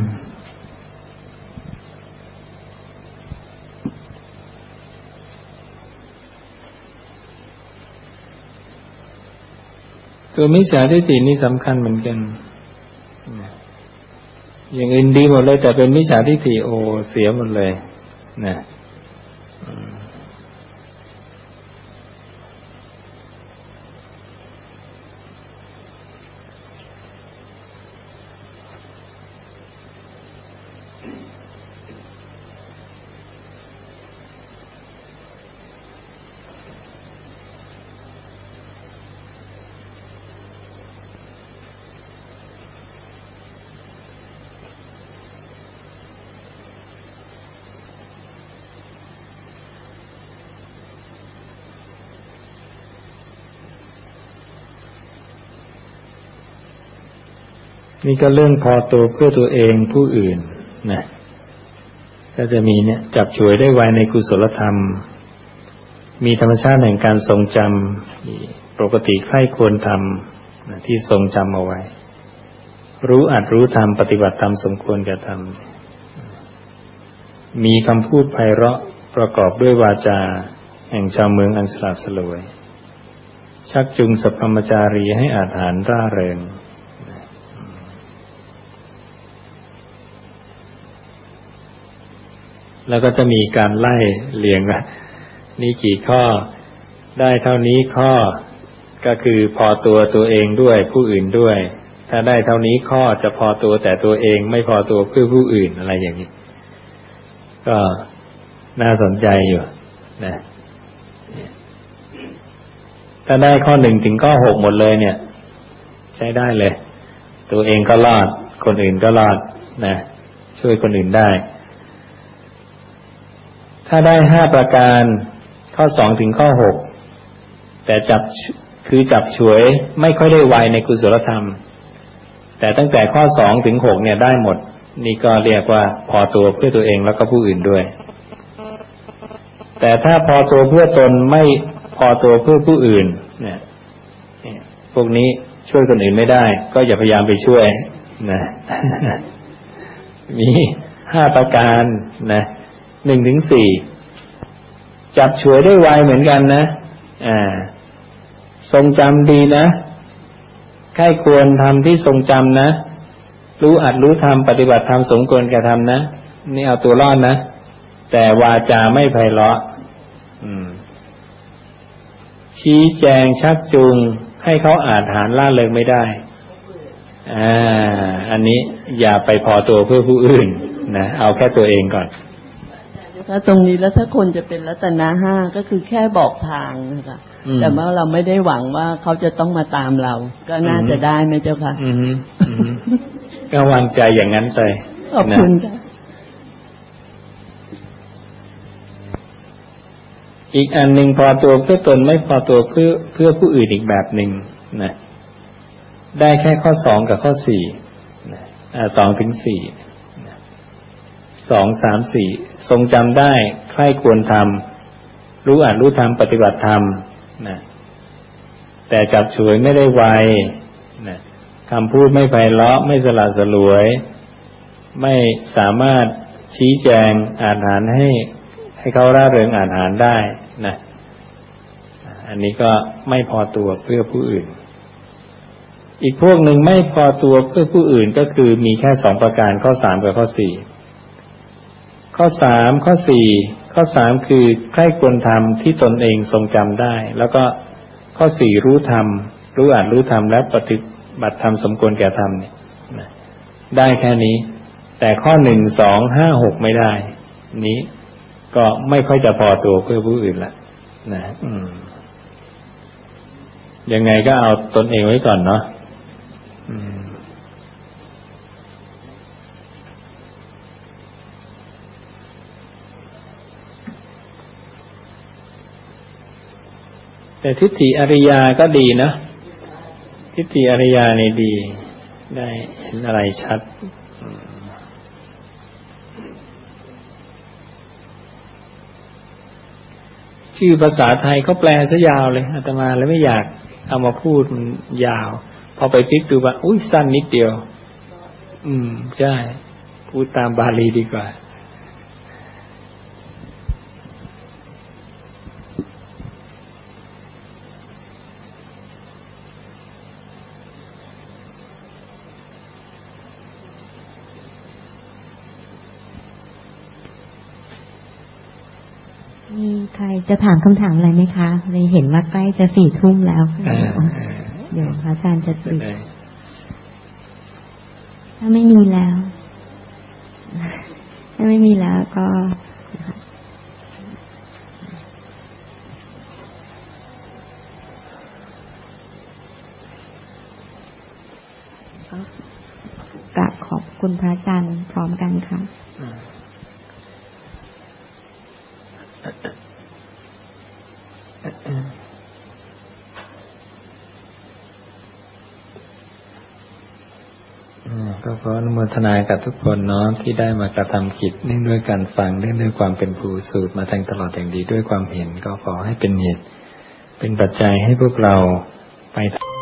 ตัวมิจฉาทิฏฐินี่สำคัญเหมือนกันอย่างอื่นดีหมดเลยแต่เป็นมิจฉาทิฏฐิโอเสียหมดเลยนะนี่ก็เรื่องพอตัวเพื่อตัวเองผู้อื่นนะก็จะมีเนี่ยจับฉวยได้ไวในกุศลธรรมมีธรรมชาติแห่งการทรงจำปกติใคร่ควรทำนะที่ทรงจำเอาไว้รู้อัดรู้ทำปฏิบัติตามสมควรแก่ธรรมมีคำพูดไพเราะประกอบด้วยวาจาแห่งชาวเมืองอันสละสลวยชักจูงสัพพมจารีให้อาถรรพ์ร่าเริงแล้วก็จะมีการไล่เรียงว่านี่กี่ข้อได้เท่านี้ข้อก็คือพอตัวตัวเองด้วยผู้อื่นด้วยถ้าได้เท่านี้ข้อจะพอตัวแต่ตัวเองไม่พอตัวเพื่อผู้อื่นอะไรอย่างนี้ก็น่าสนใจอยู่นะถ้าได้ข้อหนึ่งถึงข้อหกหมดเลยเนี่ยใช้ได้เลยตัวเองก็รอดคนอื่นก็รอดนะช่วยคนอื่นได้ถ้าได้ห้าประการข้อสองถึงข้อหกแต่จับคือจับฉวยไม่ค่อยได้ไวในกุศลธรรมแต่ตั้งแต่ข้อสองถึงหกเนี่ยได้หมดนี่ก็เรียกว่าพอตัวเพื่อตัวเองแล้วก็ผู้อื่นด้วยแต่ถ้าพอตัวเพื่อตนไม่พอตัวเพื่อผู้อื่นเนี่ยพวกนี้ช่วยคนอื่นไม่ได้ก็อย่าพยายามไปช่วยนะมีห้าประการนะหนึ่งถึงสี่จับฉวยได้ไวเหมือนกันนะอ่าทรงจำดีนะใคร่ควรทำที่ทรงจำนะรู้อัดรู้ทำปฏิบัติธรรมสมควรแก่ทำนะนี่เอาตัวรอดนะแต่วาจาไม่ไพเราะอืมชี้แจงชักจูงให้เขาอาจหารล่าเริงไม่ได้อ่าอันนี้อย่าไปพอตัวเพื่อผู้อื่นนะเอาแค่ตัวเองก่อนถ้าตรงนี้แล้วถ้าคนจะเป็นรัตนะห้าก็คือแค่บอกทางนะคะแต่ว่าเราไม่ได้หวังว่าเขาจะต้องมาตามเราก็น่าจะได้ไหมเจ้าค่ะก็วางใจอย่างนั้นไปขอบคุณค่ะอีกอันหนึ่งพอตัวเพื่อตนไม่พอตัวเพื่อเพื่อผู้อื่นอีกแบบหนึ่งนะได้แค่ข้อสองกับข้อสี่อ่าสองถึงสี่สองสามสี่ทรงจำได้ใคร่ควรทำรู้อ่านรู้ทำปฏิบัติธรรมนะแต่จับฉวยไม่ได้ไวนะคำพูดไม่ไพเราะไม่สละสลวยไม่สามารถชี้แจงอาถรรพ์ให้ให้เขาร่าเริงอาถรรพ์ได้นะอันนี้ก็ไม่พอตัวเพื่อผู้อื่นอีกพวกหนึ่งไม่พอตัวเพื่อผู้อื่นก็คือมีแค่สองประการข้อสามกับข้อสี่ข้อสามข้อสี่ข้อสามคือใคร่ควรทำที่ตนเองทรงจำได้แล้วก็ข้อสี่รู้ธรรมรู้อ่านรู้ธรรมและปฏิบัติธรรมสมควรแก่ธรรมเนี่ยได้แค่นี้แต่ข้อหนึ่งสองห้าหกไม่ได้นี้ก็ไม่ค่อยจะพอตัวเพื่อผู้อื่นละนะอืมยังไงก็เอาตนเองไว้ก่อนเนาะแต่ทิฏฐิอริยาก็ดีนะทิฏฐิอริยานี่ดีได้เห็นอะไรชัดชื่อภาษาไทยเขาแปลซะยาวเลยอาตมาแล้วไม่อยากเอามาพูดมันยาวพอไปพลิกดูว่าอุ้ยสั้นนิดเดียวอืมใช่พูดตามบาลีดีกว่ามีใครจะถามคำถามอะไรไหมคะเลยเห็นว่าใกล้จะสี่ทุ่มแล้วเดี๋ยวพระอาจารย์จะปิดถ้าไม่มีแล้วถ้าไม่มีแล้วก็กราบขอบคุณพระอาจารย์พร้อมกันค่ะก็ขออนุโมทนากับทุกคนเนาะที่ได้มากระทำกิจเนื่องด้วยการฟังเนื่องด้วยความเป็นผู้สูตรมาแทงตลอดอย่างดีด้วยความเห็นก็ขอให้เป็นเหตุเป็นปัจจัยให้พวกเราไป